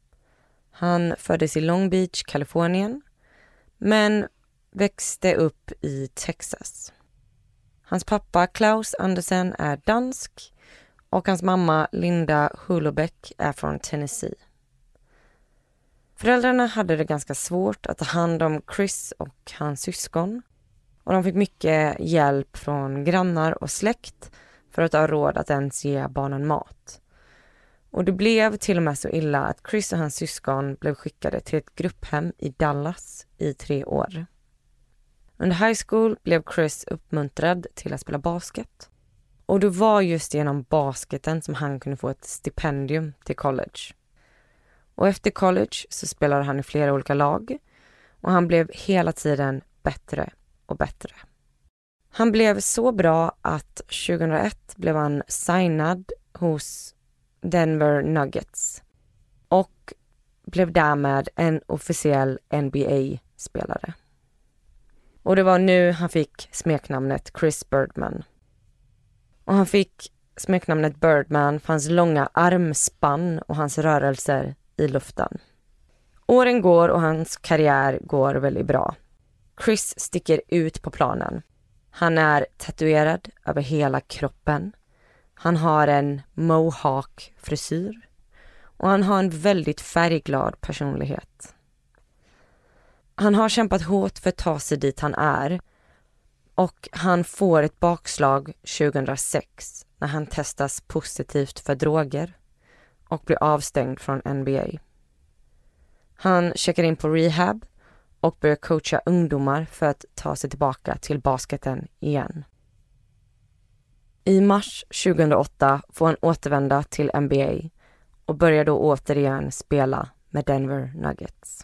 Han föddes i Long Beach, Kalifornien, men växte upp i Texas. Hans pappa Klaus Andersen är dansk och hans mamma Linda Hulobeck är från Tennessee. Föräldrarna hade det ganska svårt att ta hand om Chris och hans syskon, och de fick mycket hjälp från grannar och släkt för att ha råd att ens ge barnen mat. Och det blev till och med så illa att Chris och hans syskon blev skickade till ett grupphem i Dallas i tre år. Under high school blev Chris uppmuntrad till att spela basket. Och det var just genom basketen som han kunde få ett stipendium till college. Och efter college så spelade han i flera olika lag. Och han blev hela tiden bättre och bättre. Han blev så bra att tjugohundraett blev han signad hos Denver Nuggets. Och blev därmed en officiell N B A-spelare. Och det var nu han fick smeknamnet Chris Birdman. Och han fick smeknamnet Birdman för hans långa armspann och hans rörelser i luften. Åren går och hans karriär går väldigt bra. Chris sticker ut på planen. Han är tatuerad över hela kroppen. Han har en mohawk-frisyr. Och han har en väldigt färgglad personlighet. Han har kämpat hårt för att ta sig dit han är. Och han får ett bakslag tjugohundrasex när han testas positivt för droger och blir avstängd från N B A. Han checkar in på rehab och börjar coacha ungdomar för att ta sig tillbaka till basketen igen. I mars tjugohundraåtta får han återvända till N B A och börjar då återigen spela med Denver Nuggets.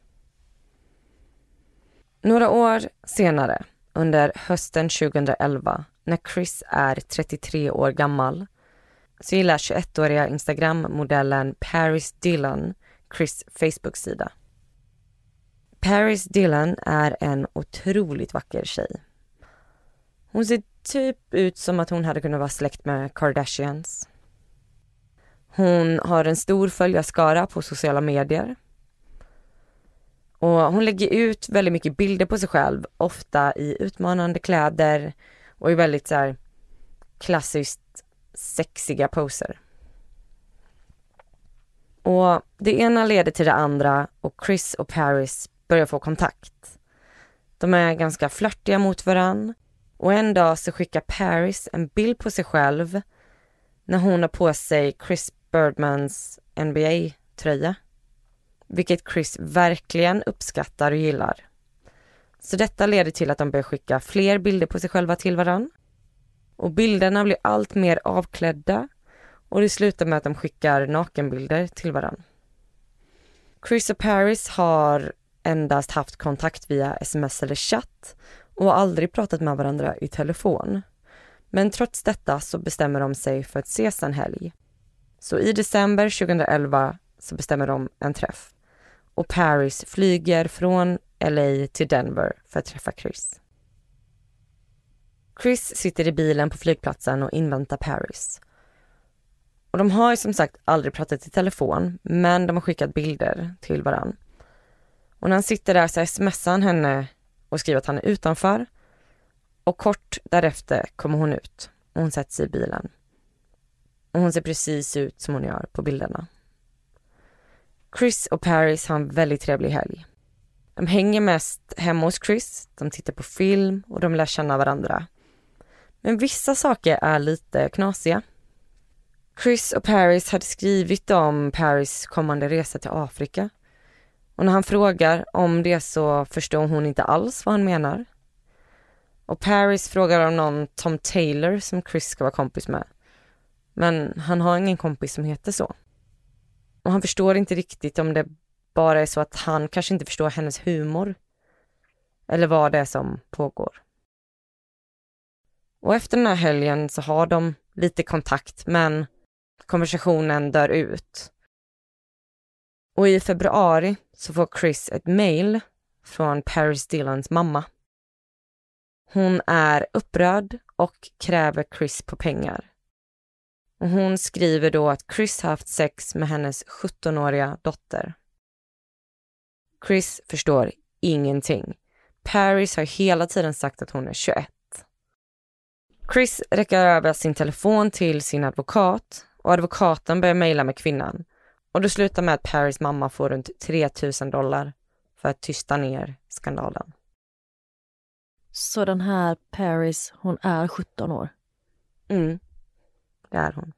Några år senare, under hösten tjugohundraelva, när Chris är trettiotre år gammal, så gillar tjugoettåriga Instagram-modellen Paris Dillon Chris Facebook-sida. Paris Dillon är en otroligt vacker tjej. Hon ser typ ut som att hon hade kunnat vara släkt med Kardashians. Hon har en stor följarskara på sociala medier. Och hon lägger ut väldigt mycket bilder på sig själv, ofta i utmanande kläder och i väldigt så här klassiskt sexiga poser. Och det ena leder till det andra och Chris och Paris börjar få kontakt. De är ganska flörtiga mot varann och en dag så skickar Paris en bild på sig själv när hon har på sig Chris Birdmans N B A-tröja. Vilket Chris verkligen uppskattar och gillar. Så detta leder till att de börjar skicka fler bilder på sig själva till varann. Och bilderna blir allt mer avklädda och det slutar med att de skickar nakenbilder till varann. Chris och Paris har endast haft kontakt via sms eller chatt och aldrig pratat med varandra i telefon. Men trots detta så bestämmer de sig för att ses en helg. Så i december tjugohundraelva så bestämmer de en träff. Och Paris flyger från L A till Denver för att träffa Chris. Chris sitter i bilen på flygplatsen och inväntar Paris. Och de har ju som sagt aldrig pratat i telefon, men de har skickat bilder till varann. Och när han sitter där så smsar han henne och skriver att han är utanför. Och kort därefter kommer hon ut och hon sätter sig i bilen. Och hon ser precis ut som hon gör på bilderna. Chris och Paris har en väldigt trevlig helg. De hänger mest hemma hos Chris, de tittar på film och de lär känna varandra. Men vissa saker är lite knasiga. Chris och Paris hade skrivit om Paris kommande resa till Afrika. Och när han frågar om det så förstår hon inte alls vad han menar. Och Paris frågar om någon Tom Taylor som Chris ska vara kompis med. Men han har ingen kompis som heter så. Och han förstår inte riktigt om det bara är så att han kanske inte förstår hennes humor. Eller vad det är som pågår. Och efter den här helgen så har de lite kontakt, men konversationen dör ut. Och i februari så får Chris ett mail från Paris Dillons mamma. Hon är upprörd och kräver Chris på pengar. Och hon skriver då att Chris haft sex med hennes sjuttonåriga dotter. Chris förstår ingenting. Paris har hela tiden sagt att hon är tjugoett. Chris räcker över sin telefon till sin advokat och advokaten börjar mejla med kvinnan. Och det slutar med att Paris mamma får runt tre tusen dollar för att tysta ner skandalen. Så den här Paris, hon är sjutton år? Mm, det är hon.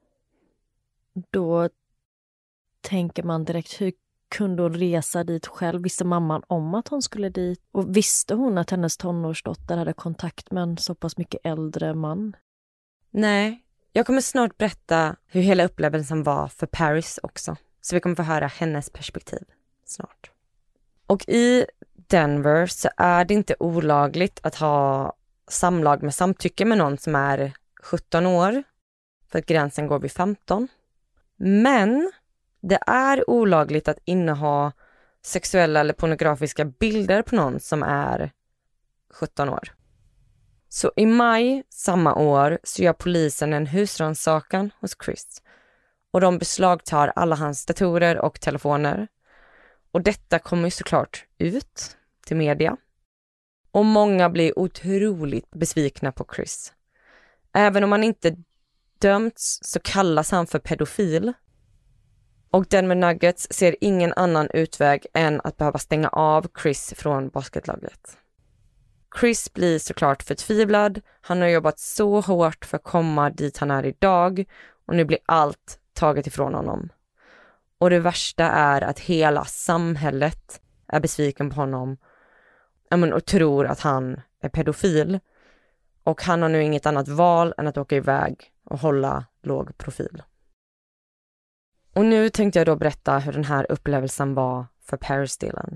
Då tänker man direkt, hur kunde hon resa dit själv? Visste mamman om att hon skulle dit? Och visste hon att hennes tonårsdotter hade kontakt med en så pass mycket äldre man? Nej, jag kommer snart berätta hur hela upplevelsen var för Paris också. Så vi kommer få höra hennes perspektiv snart. Och i Denver så är det inte olagligt att ha samlag med samtycke med någon som är sjutton år. För att gränsen går vid femton. Men det är olagligt att inneha sexuella eller pornografiska bilder på någon som är sjutton år. Så i maj samma år så gör polisen en husrannsakan hos Chris. Och de beslagtar alla hans datorer och telefoner. Och detta kommer ju såklart ut till media. Och många blir otroligt besvikna på Chris. Även om han inte dömts så kallas han för pedofil. Och Denver Nuggets ser ingen annan utväg än att behöva stänga av Chris från basketlaget. Chris blir såklart förtvivlad. Han har jobbat så hårt för att komma dit han är idag. Och nu blir allt taget ifrån honom. Och det värsta är att hela samhället är besviken på honom. Och tror att han är pedofil. Och han har nu inget annat val än att åka iväg och hålla låg profil. Och nu tänkte jag då berätta hur den här upplevelsen var för Paris Dillon.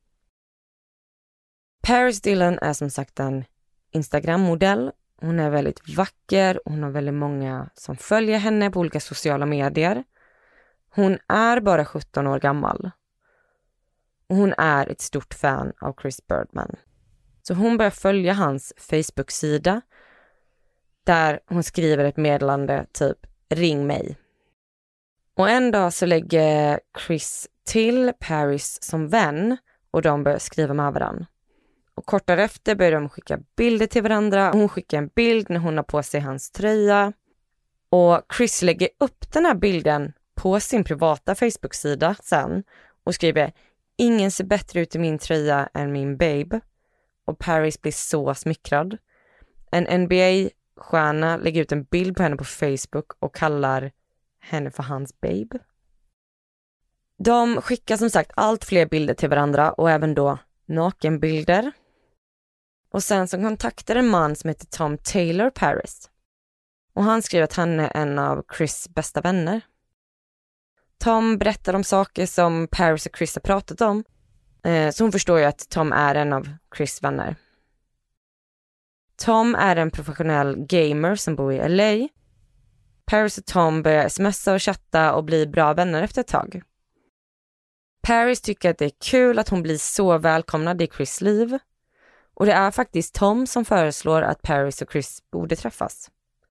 Paris Dillon är som sagt en Instagram-modell. Hon är väldigt vacker och hon har väldigt många som följer henne på olika sociala medier. Hon är bara sjutton år gammal. Och hon är ett stort fan av Chris Birdman. Så hon börjar följa hans Facebook-sida där hon skriver ett meddelande typ ring mig. Och en dag så lägger Chris till Paris som vän och de börjar skriva med varandra. Och kort därefter börjar de skicka bilder till varandra. Hon skickar en bild när hon har på sig hans tröja. Och Chris lägger upp den här bilden på sin privata Facebook-sida sen och skriver ingen ser bättre ut i min tröja än min babe. Och Paris blir så smickrad. En N B A-stjärna lägger ut en bild på henne på Facebook och kallar henne för hans babe. De skickar som sagt allt fler bilder till varandra och även då nakenbilder. Och sen så kontaktar en man som heter Tom Taylor Paris. Och han skriver att han är en av Chris bästa vänner. Tom berättar om saker som Paris och Chris har pratat om. Så hon förstår ju att Tom är en av Chris vänner. Tom är en professionell gamer som bor i L A. Paris och Tom börjar smsa och chatta och blir bra vänner efter ett tag. Paris tycker att det är kul att hon blir så välkomnad i Chris liv. Och det är faktiskt Tom som föreslår att Paris och Chris borde träffas.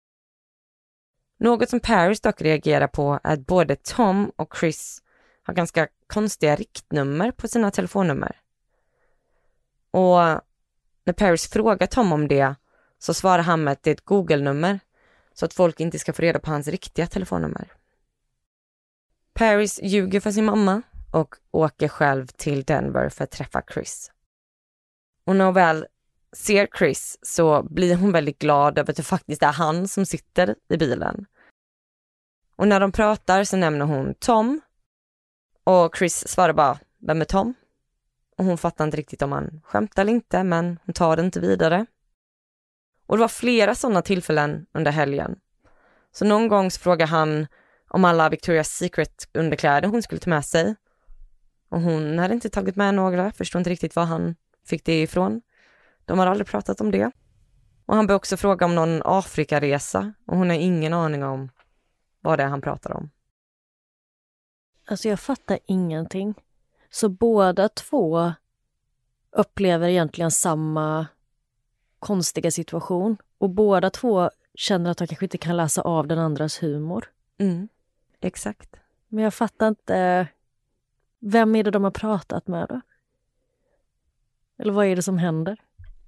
Något som Paris dock reagerar på är att både Tom och Chris har ganska konstiga riktnummer på sina telefonnummer. Och när Paris frågar Tom om det så svarar han med att det är ett Google-nummer så att folk inte ska få reda på hans riktiga telefonnummer. Paris ljuger för sin mamma och åker själv till Denver för att träffa Chris. Och när hon väl ser Chris så blir hon väldigt glad över att det faktiskt är han som sitter i bilen. Och när de pratar så nämner hon Tom. Och Chris svarar bara, vem är Tom? Och hon fattar inte riktigt om han skämtar eller inte, men hon tar det inte vidare. Och det var flera sådana tillfällen under helgen. Så någon gång så frågar han om alla Victoria's Secret underkläder hon skulle ta med sig. Och hon hade inte tagit med några, förstår inte riktigt var han fick det ifrån. De har aldrig pratat om det. Och han börjar också fråga om någon Afrikaresa och hon har ingen aning om vad det är han pratar om. Alltså jag fattar ingenting. Så båda två upplever egentligen samma konstiga situation. Och båda två känner att de kanske inte kan läsa av den andras humor. Mm, exakt. Men jag fattar inte, vem är det de har pratat med då? Eller vad är det som händer?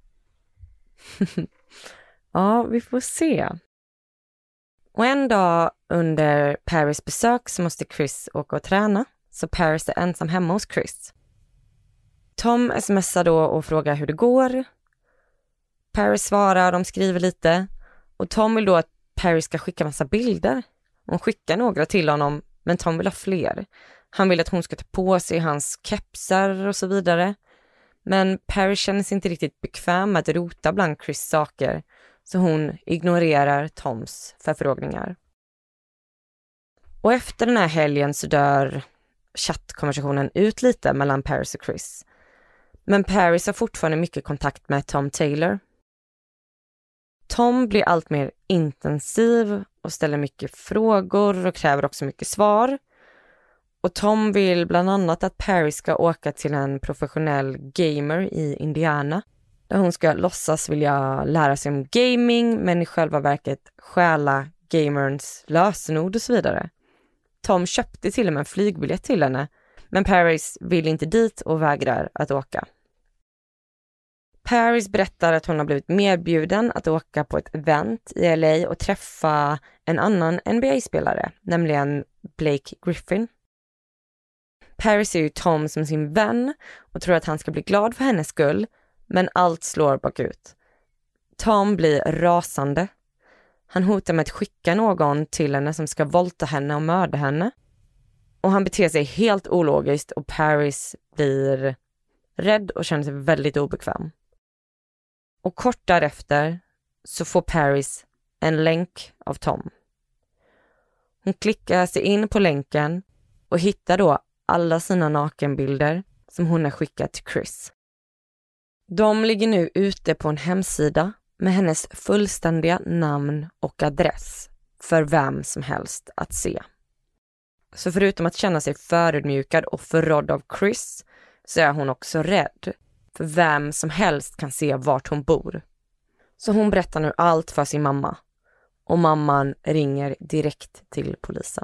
Ja, vi får se. Och en dag under Paris besök så måste Chris åka och träna. Så Paris är ensam hemma hos Chris. Tom smsar då och frågar hur det går. Paris svarar, de skriver lite. Och Tom vill då att Paris ska skicka massa bilder. Hon skickar några till honom, men Tom vill ha fler. Han vill att hon ska ta på sig hans kepsar och så vidare. Men Paris känner sig inte riktigt bekväm med att rota bland Chris saker. Så hon ignorerar Toms förfrågningar. Och efter den här helgen så dör chattkonversationen ut lite mellan Paris och Chris. Men Paris har fortfarande mycket kontakt med Tom Taylor. Tom blir allt mer intensiv och ställer mycket frågor och kräver också mycket svar. Och Tom vill bland annat att Paris ska åka till en professionell gamer i Indiana. Där hon ska låtsas vilja lära sig om gaming men i själva verket stjäla gamerns lösenord och så vidare. Tom köpte till och med en flygbiljett till henne, men Paris vill inte dit och vägrar att åka. Paris berättar att hon har blivit medbjuden att åka på ett event i L A och träffa en annan N B A-spelare, nämligen Blake Griffin. Paris ser ju Tom som sin vän och tror att han ska bli glad för hennes skull, men allt slår bakut. Tom blir rasande. Han hotar med att skicka någon till henne som ska våldta henne och mörda henne. Och han beter sig helt ologiskt och Paris blir rädd och känner sig väldigt obekväm. Och kort därefter så får Paris en länk av Tom. Hon klickar sig in på länken och hittar då alla sina nakenbilder som hon har skickat till Chris. De ligger nu ute på en hemsida med hennes fullständiga namn och adress för vem som helst att se. Så förutom att känna sig förödmjukad och förrådd av Chris så är hon också rädd. För vem som helst kan se vart hon bor. Så hon berättar nu allt för sin mamma. Och mamman ringer direkt till polisen.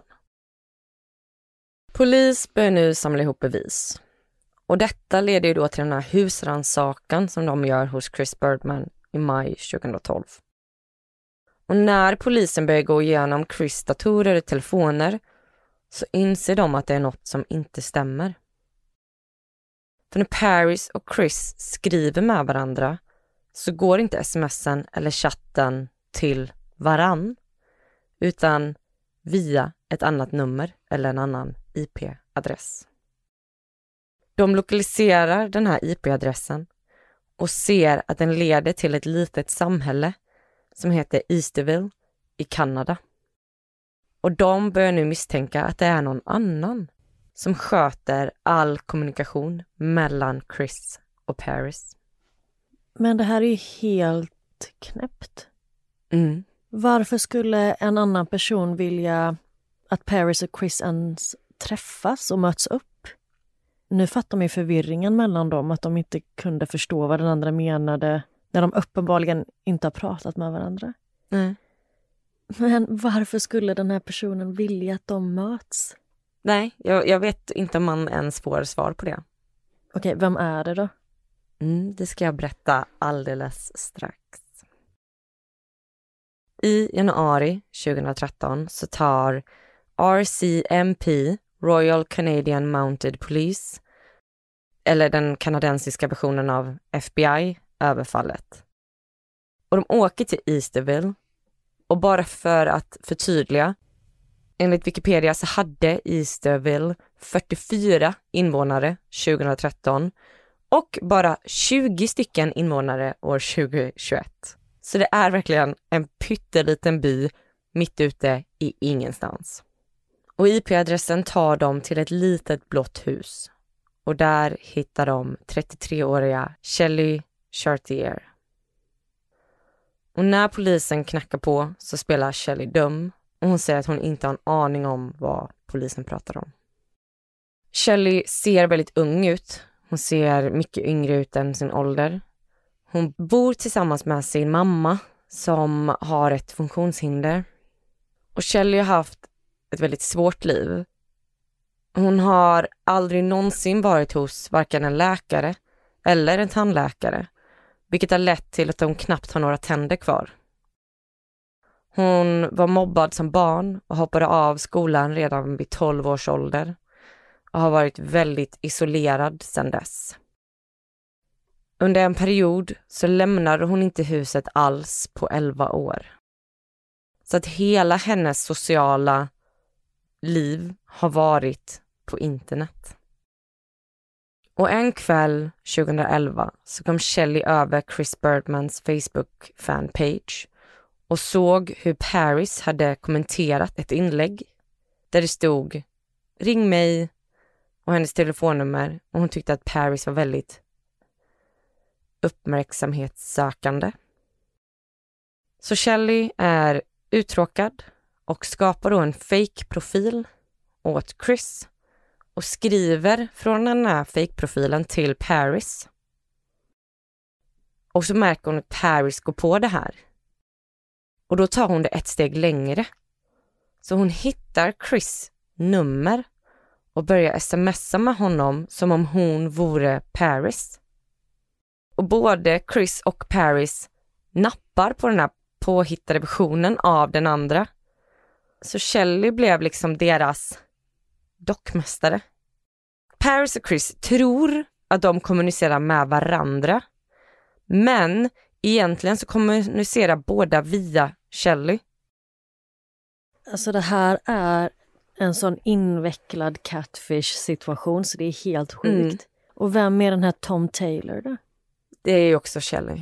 Polis börjar nu samla ihop bevis. Och detta leder ju då till den här husrannsakan som de gör hos Chris Birdman i maj tjugohundratolv. Och när polisen börjar gå igenom Chris datorer och telefoner så inser de att det är något som inte stämmer. För när Paris och Chris skriver med varandra så går inte smsen eller chatten till varann utan via ett annat nummer eller en annan I P-adress. De lokaliserar den här I P-adressen och ser att den leder till ett litet samhälle som heter Easterville i Kanada. Och de börjar nu misstänka att det är någon annan som sköter all kommunikation mellan Chris och Paris. Men det här är ju helt knäppt. Mm. Varför skulle en annan person vilja att Paris och Chris ens träffas och möts upp? Nu fattar man ju förvirringen mellan dem, att de inte kunde förstå vad den andra menade när de uppenbarligen inte har pratat med varandra. Mm. Men varför skulle den här personen vilja att de möts? Nej, jag, jag vet inte om man ens får svar på det. Okej, vem är det då? Mm, det ska jag berätta alldeles strax. I januari tjugohundratretton så tar R C M P, Royal Canadian Mounted Police, eller den kanadensiska versionen av F B I, överfallet. Och de åker till Easterville. Och bara för att förtydliga, enligt Wikipedia så hade Easterville fyrtiofyra invånare tjugohundratretton och bara tjugo stycken invånare år tjugohundratjugoett. Så det är verkligen en pytteliten by mitt ute i ingenstans. Och I P-adressen tar de till ett litet blått hus. Och där hittar de trettiotre-åriga Shelley Chartier. Och när polisen knackar på så spelar Shelley dum och hon säger att hon inte har en aning om vad polisen pratar om. Shelley ser väldigt ung ut. Hon ser mycket yngre ut än sin ålder. Hon bor tillsammans med sin mamma som har ett funktionshinder. Och Shelley har haft ett väldigt svårt liv. Hon har aldrig någonsin varit hos varken en läkare eller en tandläkare, vilket har lett till att hon knappt har några tänder kvar. Hon var mobbad som barn och hoppade av skolan redan vid tolv års ålder och har varit väldigt isolerad sedan dess. Under en period så lämnade hon inte huset alls på elva år. Så att hela hennes sociala liv har varit på internet. Och en kväll tjugoelva så kom Shelley över Chris Birdmans Facebook fanpage och såg hur Paris hade kommenterat ett inlägg där det stod "Ring mig" och hennes telefonnummer, och hon tyckte att Paris var väldigt uppmärksamhetssökande. Så Shelley är uttråkad och skapar då en fake-profil åt Chris och skriver från den här fake-profilen till Paris. Och så märker hon att Paris går på det här. Och då tar hon det ett steg längre. Så hon hittar Chris nummer och börjar smsa med honom som om hon vore Paris. Och både Chris och Paris nappar på den här påhittade versionen av den andra. Så Shelley blev liksom deras dockmästare. Paris och Chris tror att de kommunicerar med varandra. Men egentligen så kommunicerar båda via Shelley. Alltså det här är en sån invecklad catfish-situation så det är helt sjukt. Mm. Och vem är den här Tom Taylor då? Det är ju också Shelley.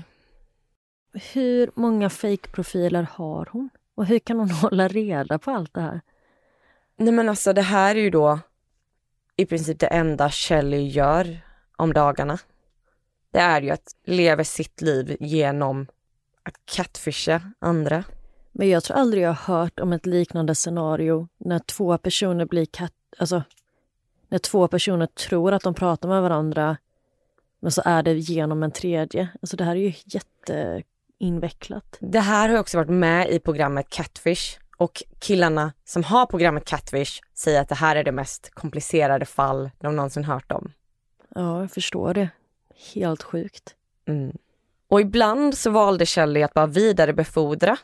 Hur många fake-profiler har hon? Och hur kan hon hålla reda på allt det här? Nej men alltså det här är ju då i princip det enda Shelley gör om dagarna. Det är ju att leva sitt liv genom att catfisha andra. Men jag tror aldrig jag har hört om ett liknande scenario när två personer blir cat... Alltså, när två personer tror att de pratar med varandra men så är det genom en tredje. Alltså det här är ju jätteinvecklat. Det här har också varit med i programmet Catfish. Och killarna som har programmet Catfish säger att det här är det mest komplicerade fall de någonsin hört om. Ja, jag förstår det. Helt sjukt. Mm. Och ibland så valde Shelley att bara vidarebefordra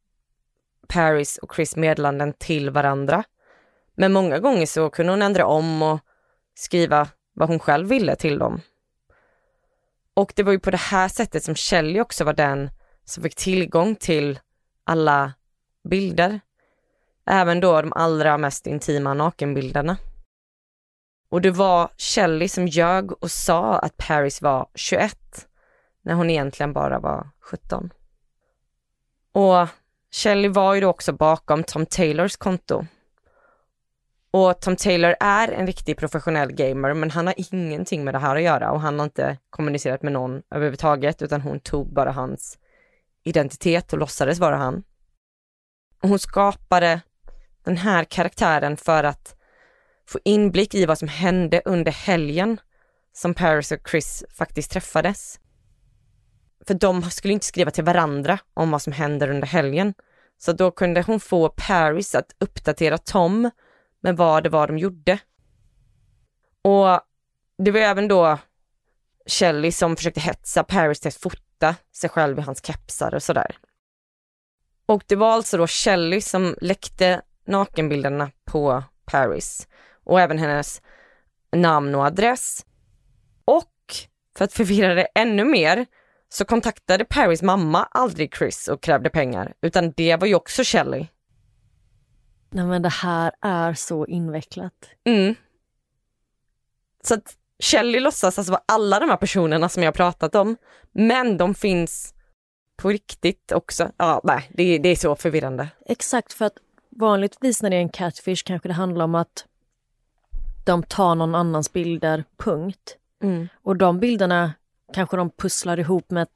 Paris och Chris meddelanden till varandra. Men många gånger så kunde hon ändra om och skriva vad hon själv ville till dem. Och det var ju på det här sättet som Shelley också var den som fick tillgång till alla bilder. Även då de allra mest intima nakenbilderna. Och det var Shelley som ljög och sa att Paris var tjugoett när hon egentligen bara var sjutton. Och Shelley var ju då också bakom Tom Taylors konto. Och Tom Taylor är en riktig professionell gamer, men han har ingenting med det här att göra och han har inte kommunicerat med någon överhuvudtaget, utan hon tog bara hans identitet och låtsades vara han. Och hon skapade den här karaktären för att få inblick i vad som hände under helgen som Paris och Chris faktiskt träffades. För de skulle inte skriva till varandra om vad som händer under helgen. Så då kunde hon få Paris att uppdatera Tom med vad det var de gjorde. Och det var även då Shelley som försökte hetsa Paris till att fota sig själv i hans kepsar och sådär. Och det var alltså då Shelley som läckte nakenbilderna på Paris och även hennes namn och adress. Och för att förvirra det ännu mer så kontaktade Paris mamma aldrig Chris och krävde pengar, utan det var ju också Shelley. Nej men det här är så invecklat. Mm. Så att Shelley låtsas alltså vara alla de här personerna som jag har pratat om, men de finns på riktigt också. Ja, nej, det, det är så förvirrande. Exakt, för att vanligtvis när det är en catfish kanske det handlar om att de tar någon annans bilder, punkt. Mm. Och de bilderna kanske de pusslar ihop med ett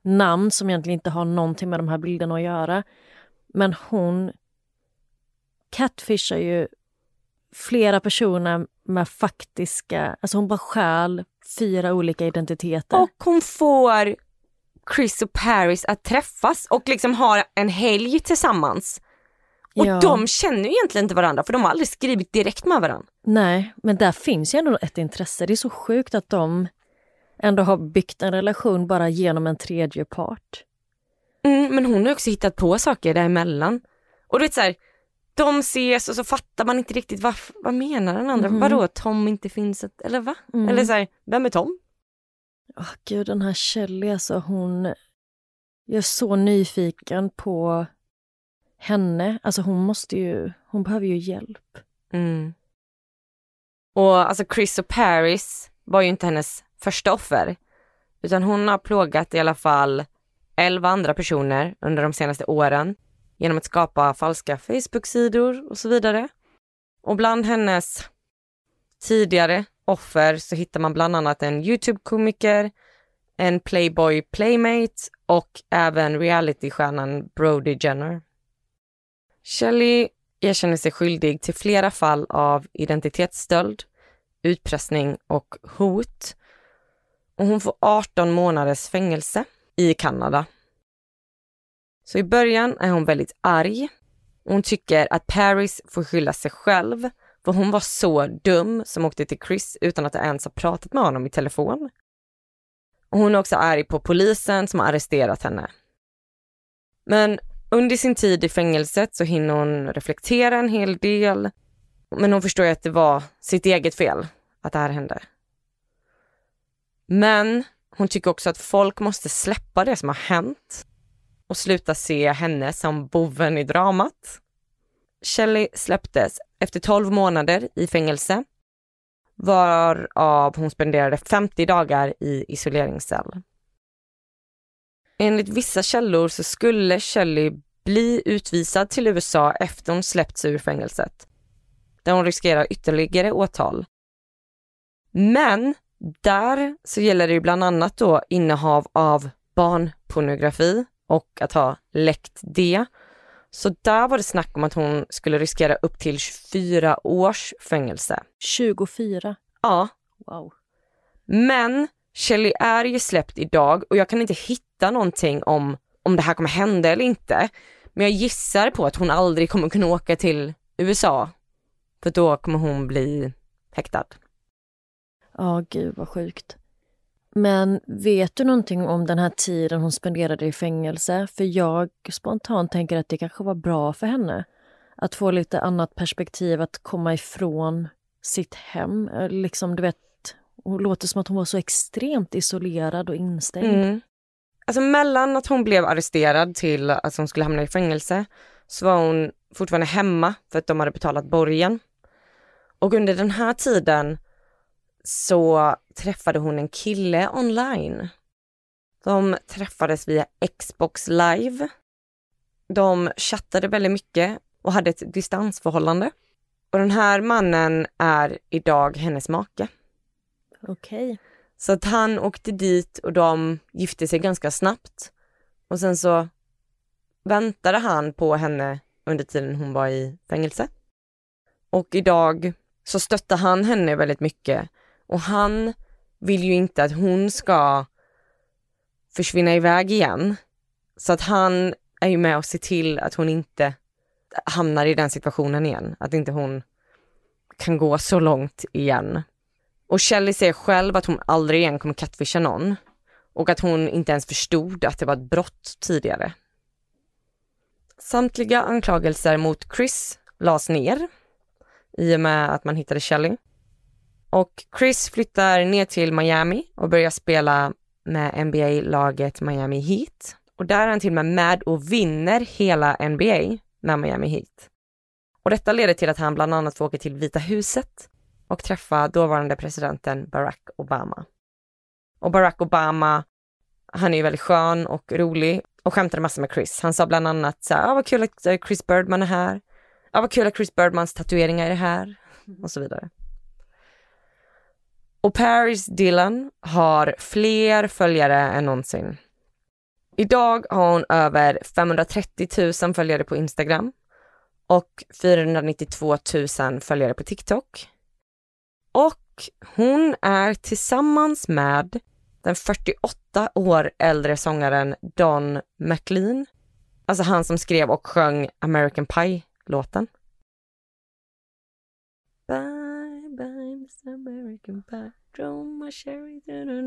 namn som egentligen inte har någonting med de här bilderna att göra. Men hon catfishar ju flera personer med faktiska... Alltså hon bara stjäl fyra olika identiteter. Och hon får Chris och Paris att träffas och liksom ha en helg tillsammans. Och ja. de känner ju egentligen inte varandra för de har aldrig skrivit direkt med varandra. Nej, men där finns ju ändå ett intresse. Det är så sjukt att de ändå har byggt en relation bara genom en tredje part. Mm, men hon har också hittat på saker däremellan. Och du vet så här, de ses och så fattar man inte riktigt vad, vad menar den andra. Mm. Vadå, Tom inte finns ett, eller va? Mm. Eller så här, vem är Tom? Åh oh, gud, den här Shelley, alltså hon... Jag är så nyfiken på henne. Alltså hon måste ju... Hon behöver ju hjälp. Mm. Och alltså Chris och Paris var ju inte hennes första offer. Utan hon har plågat i alla fall elva andra personer under de senaste åren. Genom att skapa falska Facebook-sidor och så vidare. Och bland hennes tidigare offer så hittar man bland annat en YouTube-komiker, en Playboy Playmate och även reality-stjärnan Brody Jenner. Shelley erkänner sig skyldig till flera fall av identitetsstöld, utpressning och hot. Och hon får arton månaders fängelse i Kanada. Så i början är hon väldigt arg. Hon tycker att Paris får skylla sig själv. För hon var så dum som åkte till Chris utan att ens ha pratat med honom i telefon. Och hon är också arg på polisen som har arresterat henne. Men under sin tid i fängelset så hinner hon reflektera en hel del. Men hon förstår ju att det var sitt eget fel att det här hände. Men hon tycker också att folk måste släppa det som har hänt. Och sluta se henne som boven i dramat. Shelley släpptes efter tolv månader i fängelse. Varav hon spenderade femtio dagar i isoleringscell. Enligt vissa källor så skulle Shelley bli utvisad till U S A efter hon släppts ur fängelset. Där hon riskerar ytterligare åtal. Men där så gäller det ju bland annat då innehav av barnpornografi och att ha läckt det. Så där var det snack om att hon skulle riskera upp till tjugofyra års fängelse. tjugofyra? Ja. Wow. Men Shelley är ju släppt idag och jag kan inte hitta någonting om, om det här kommer hända eller inte. Men jag gissar på att hon aldrig kommer kunna åka till U S A. För då kommer hon bli häktad. Ja, gud vad sjukt. Men vet du någonting om den här tiden hon spenderade i fängelse? För jag spontant tänker att det kanske var bra för henne. Att få lite annat perspektiv, att komma ifrån sitt hem. Liksom, du vet, hon låter som att hon var så extremt isolerad och instängd. Mm. Alltså mellan att hon blev arresterad till att hon skulle hamna i fängelse så var hon fortfarande hemma för att de hade betalat borgen. Och under den här tiden så träffade hon en kille online. De träffades via Xbox Live. De chattade väldigt mycket och hade ett distansförhållande. Och den här mannen är idag hennes make. Okej. Okay. Så att han åkte dit och de gifte sig ganska snabbt. Och sen så väntade han på henne under tiden hon var i fängelse. Och idag så stöttar han henne väldigt mycket. Och han vill ju inte att hon ska försvinna iväg igen. Så att han är ju med och ser till att hon inte hamnar i den situationen igen. Att inte hon kan gå så långt igen. Och Shelley säger själv att hon aldrig igen kommer catfisha någon. Och att hon inte ens förstod att det var ett brott tidigare. Samtliga anklagelser mot Chris lades ner i och med att man hittade Shelley. Och Chris flyttar ner till Miami och börjar spela med N B A-laget Miami Heat. Och där är han till och med med och vinner hela N B A med Miami Heat. Och detta leder till att han bland annat får åka till Vita huset och träffa dåvarande presidenten Barack Obama. Och Barack Obama, han är ju väldigt skön och rolig och skämtade massor med Chris. Han sa bland annat så här, ah, vad kul att Chris Birdman är här. Ja, vad kul att Chris Birdmans tatueringar är här. Och så vidare. Och Paris Dillon har fler följare än någonsin. Idag har hon över femhundratrettio tusen följare på Instagram och fyrahundranittiotvå tusen följare på TikTok. Och hon är tillsammans med den fyrtioåtta år äldre sångaren Don McLean. Alltså han som skrev och sjöng American Pie-låten. Bye, bye, mister American Pie. My cherry.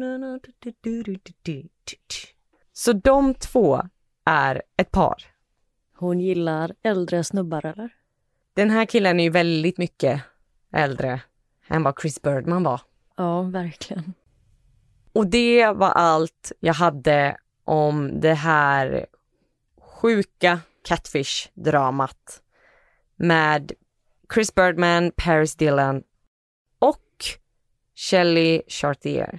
Så de två är ett par. Hon gillar äldre snubbar, eller? Den här killen är ju väldigt mycket äldre än vad Chris Birdman var. Ja, verkligen. Och det var allt jag hade om det här sjuka catfish-dramat med Chris Birdman, Paris Dillon och Shelly Chartier.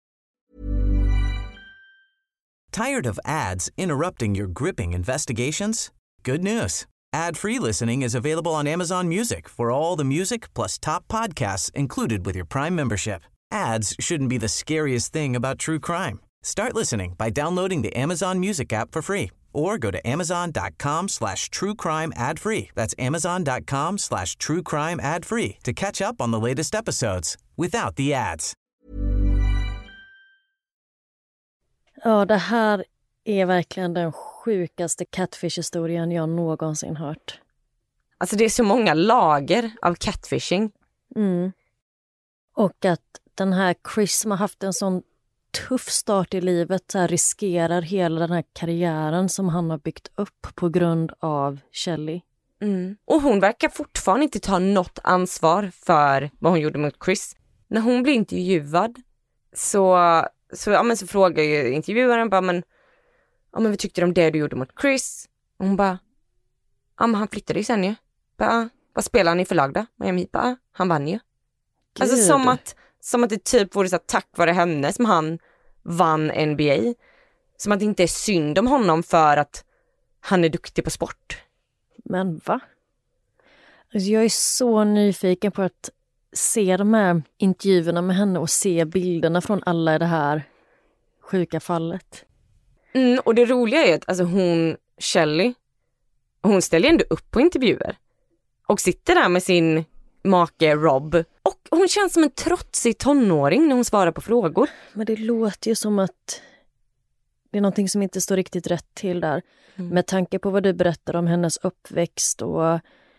Tired of ads interrupting your gripping investigations? Good news. Ad-free listening is available on Amazon Music for all the music plus top podcasts included with your Prime membership. Ads shouldn't be the scariest thing about true crime. Start listening by downloading the Amazon Music app for free or go to amazon.com slash true crime ad free. That's amazon.com slash true crime ad free to catch up on the latest episodes without the ads. Ja, det här är verkligen den sjukaste catfish-historien jag någonsin hört. Alltså det är så många lager av catfishing. Mm. Och att den här Chris som har haft en sån tuff start i livet så här, riskerar hela den här karriären som han har byggt upp på grund av Shelly. Mm. Och hon verkar fortfarande inte ta något ansvar för vad hon gjorde mot Chris. När hon blir intervjuad så, så, ja, men så frågar ju intervjuaren bara, men, ja, men vad tyckte du om det du gjorde mot Chris? Och hon bara, ja men han flyttade ju sen ju. Bara, vad spelar han i för lag då? Miami, bara, han vann ju. Gud. Alltså som att, som att det typ vore så att tack vare henne som han vann N B A. Som att det inte är synd om honom för att han är duktig på sport. Men va? Alltså jag är så nyfiken på att se de här intervjuerna med henne och se bilderna från alla i det här sjuka fallet. Mm, och det roliga är att alltså hon, Shelly, hon ställer ändå upp på intervjuer. Och sitter där med sin make Rob. Och hon känns som en trotsig tonåring när hon svarar på frågor. Men det låter ju som att det är någonting som inte står riktigt rätt till där. Mm. Med tanke på vad du berättar om hennes uppväxt och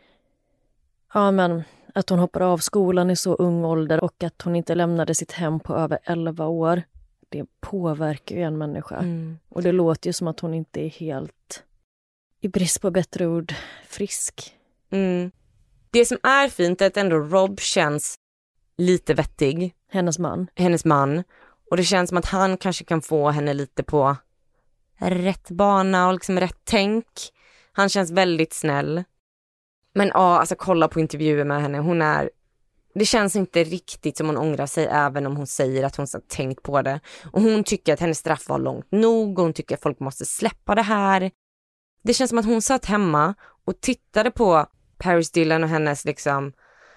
ja, men, att hon hoppar av skolan i så ung ålder och att hon inte lämnade sitt hem på över elva år. Det påverkar ju en människa. Mm. Och det låter ju som att hon inte är helt, i brist på bättre ord, frisk. Mm. Det som är fint är att ändå Rob känns lite vettig. Hennes man. Hennes man. Och det känns som att han kanske kan få henne lite på rätt bana och liksom rätt tänk. Han känns väldigt snäll. Men ja, alltså kolla på intervjuer med henne. Hon är... Det känns inte riktigt som hon ångrar sig även om hon säger att hon har tänkt på det. Och hon tycker att hennes straff var långt nog. Och hon tycker att folk måste släppa det här. Det känns som att hon satt hemma och tittade på Paris Dillon och hennes liksom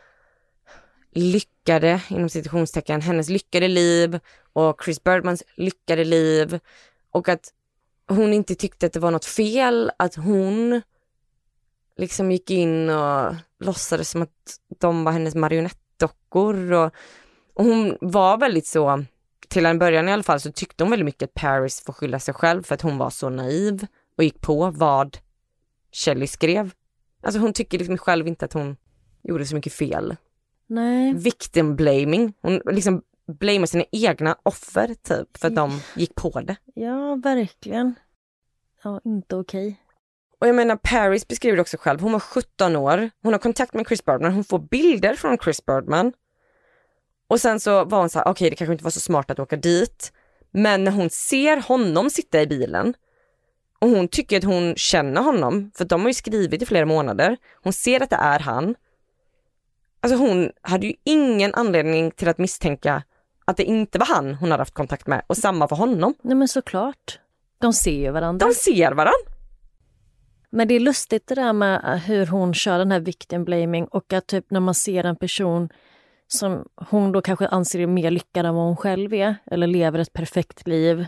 lyckade, inom citationstecken, hennes lyckade liv och Chris Birdmans lyckade liv. Och att hon inte tyckte att det var något fel. Att hon liksom gick in och låtsades som att de var hennes marionettdockor. Och, och hon var väldigt så, till en början i alla fall, så tyckte hon väldigt mycket att Paris får skylla sig själv för att hon var så naiv och gick på vad Shelly skrev. Alltså hon tycker liksom själv inte att hon gjorde så mycket fel. Nej. Victim blaming. Hon liksom blamar sina egna offer typ för att de gick på det. Ja, verkligen. Ja, inte okej. Okay. Och jag menar, Paris beskriver det också själv. Hon var sjutton år. Hon har kontakt med Chris Birdman. Hon får bilder från Chris Birdman. Och sen så var hon så här, okej okay, det kanske inte var så smart att åka dit. Men när hon ser honom sitta i bilen och hon tycker att hon känner honom, för de har ju skrivit i flera månader. Hon ser att det är han. Alltså hon hade ju ingen anledning till att misstänka att det inte var han hon hade haft kontakt med. Och samma för honom. Nej men såklart. De ser ju varandra. De ser varandra. Men det är lustigt det där med hur hon kör den här victim blaming och att typ när man ser en person som hon då kanske anser är mer lyckad än vad hon själv är eller lever ett perfekt liv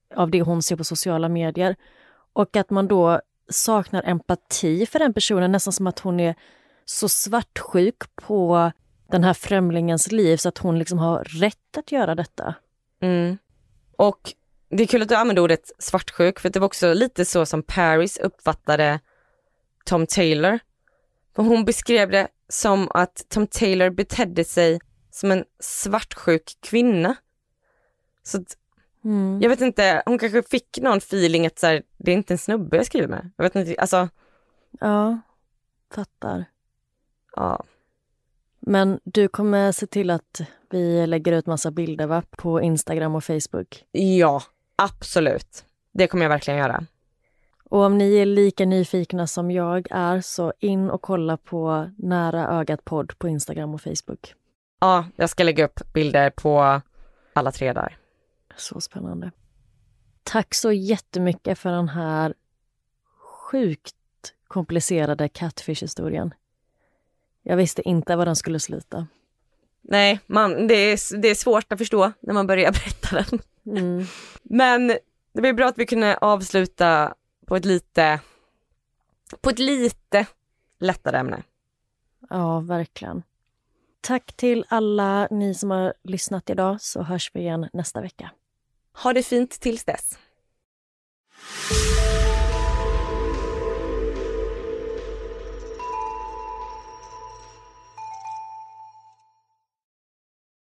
av det hon ser på sociala medier. Och att man då saknar empati för den personen, nästan som att hon är så svartsjuk på den här främlingens liv så att hon liksom har rätt att göra detta. Mm. Och det är kul att du använder ordet svartsjuk, för det var också lite så som Paris uppfattade Tom Taylor. För hon beskrev det som att Tom Taylor betedde sig som en svartsjuk kvinna. Så att, mm. jag vet inte, hon kanske fick någon feeling att så här, det är inte en snubbe jag skriver med. Jag vet inte, alltså. Ja, fattar. Ja. Men du kommer se till att vi lägger ut massa bilder, va? På Instagram och Facebook. Ja, absolut. Det kommer jag verkligen göra. Och om ni är lika nyfikna som jag är, så in och kolla på Nära ögat podd på Instagram och Facebook. Ja, jag ska lägga upp bilder på alla tre där. Så spännande. Tack så jättemycket för den här sjukt komplicerade catfish-historien. Jag visste inte var den skulle sluta. Nej, man, det, är, det är svårt att förstå när man börjar berätta den. Mm. Men det var bra att vi kunde avsluta på ett lite på ett lite lättare ämne. Ja, verkligen. Tack till alla ni som har lyssnat idag, så hörs vi igen nästa vecka. Ha det fint tills dess.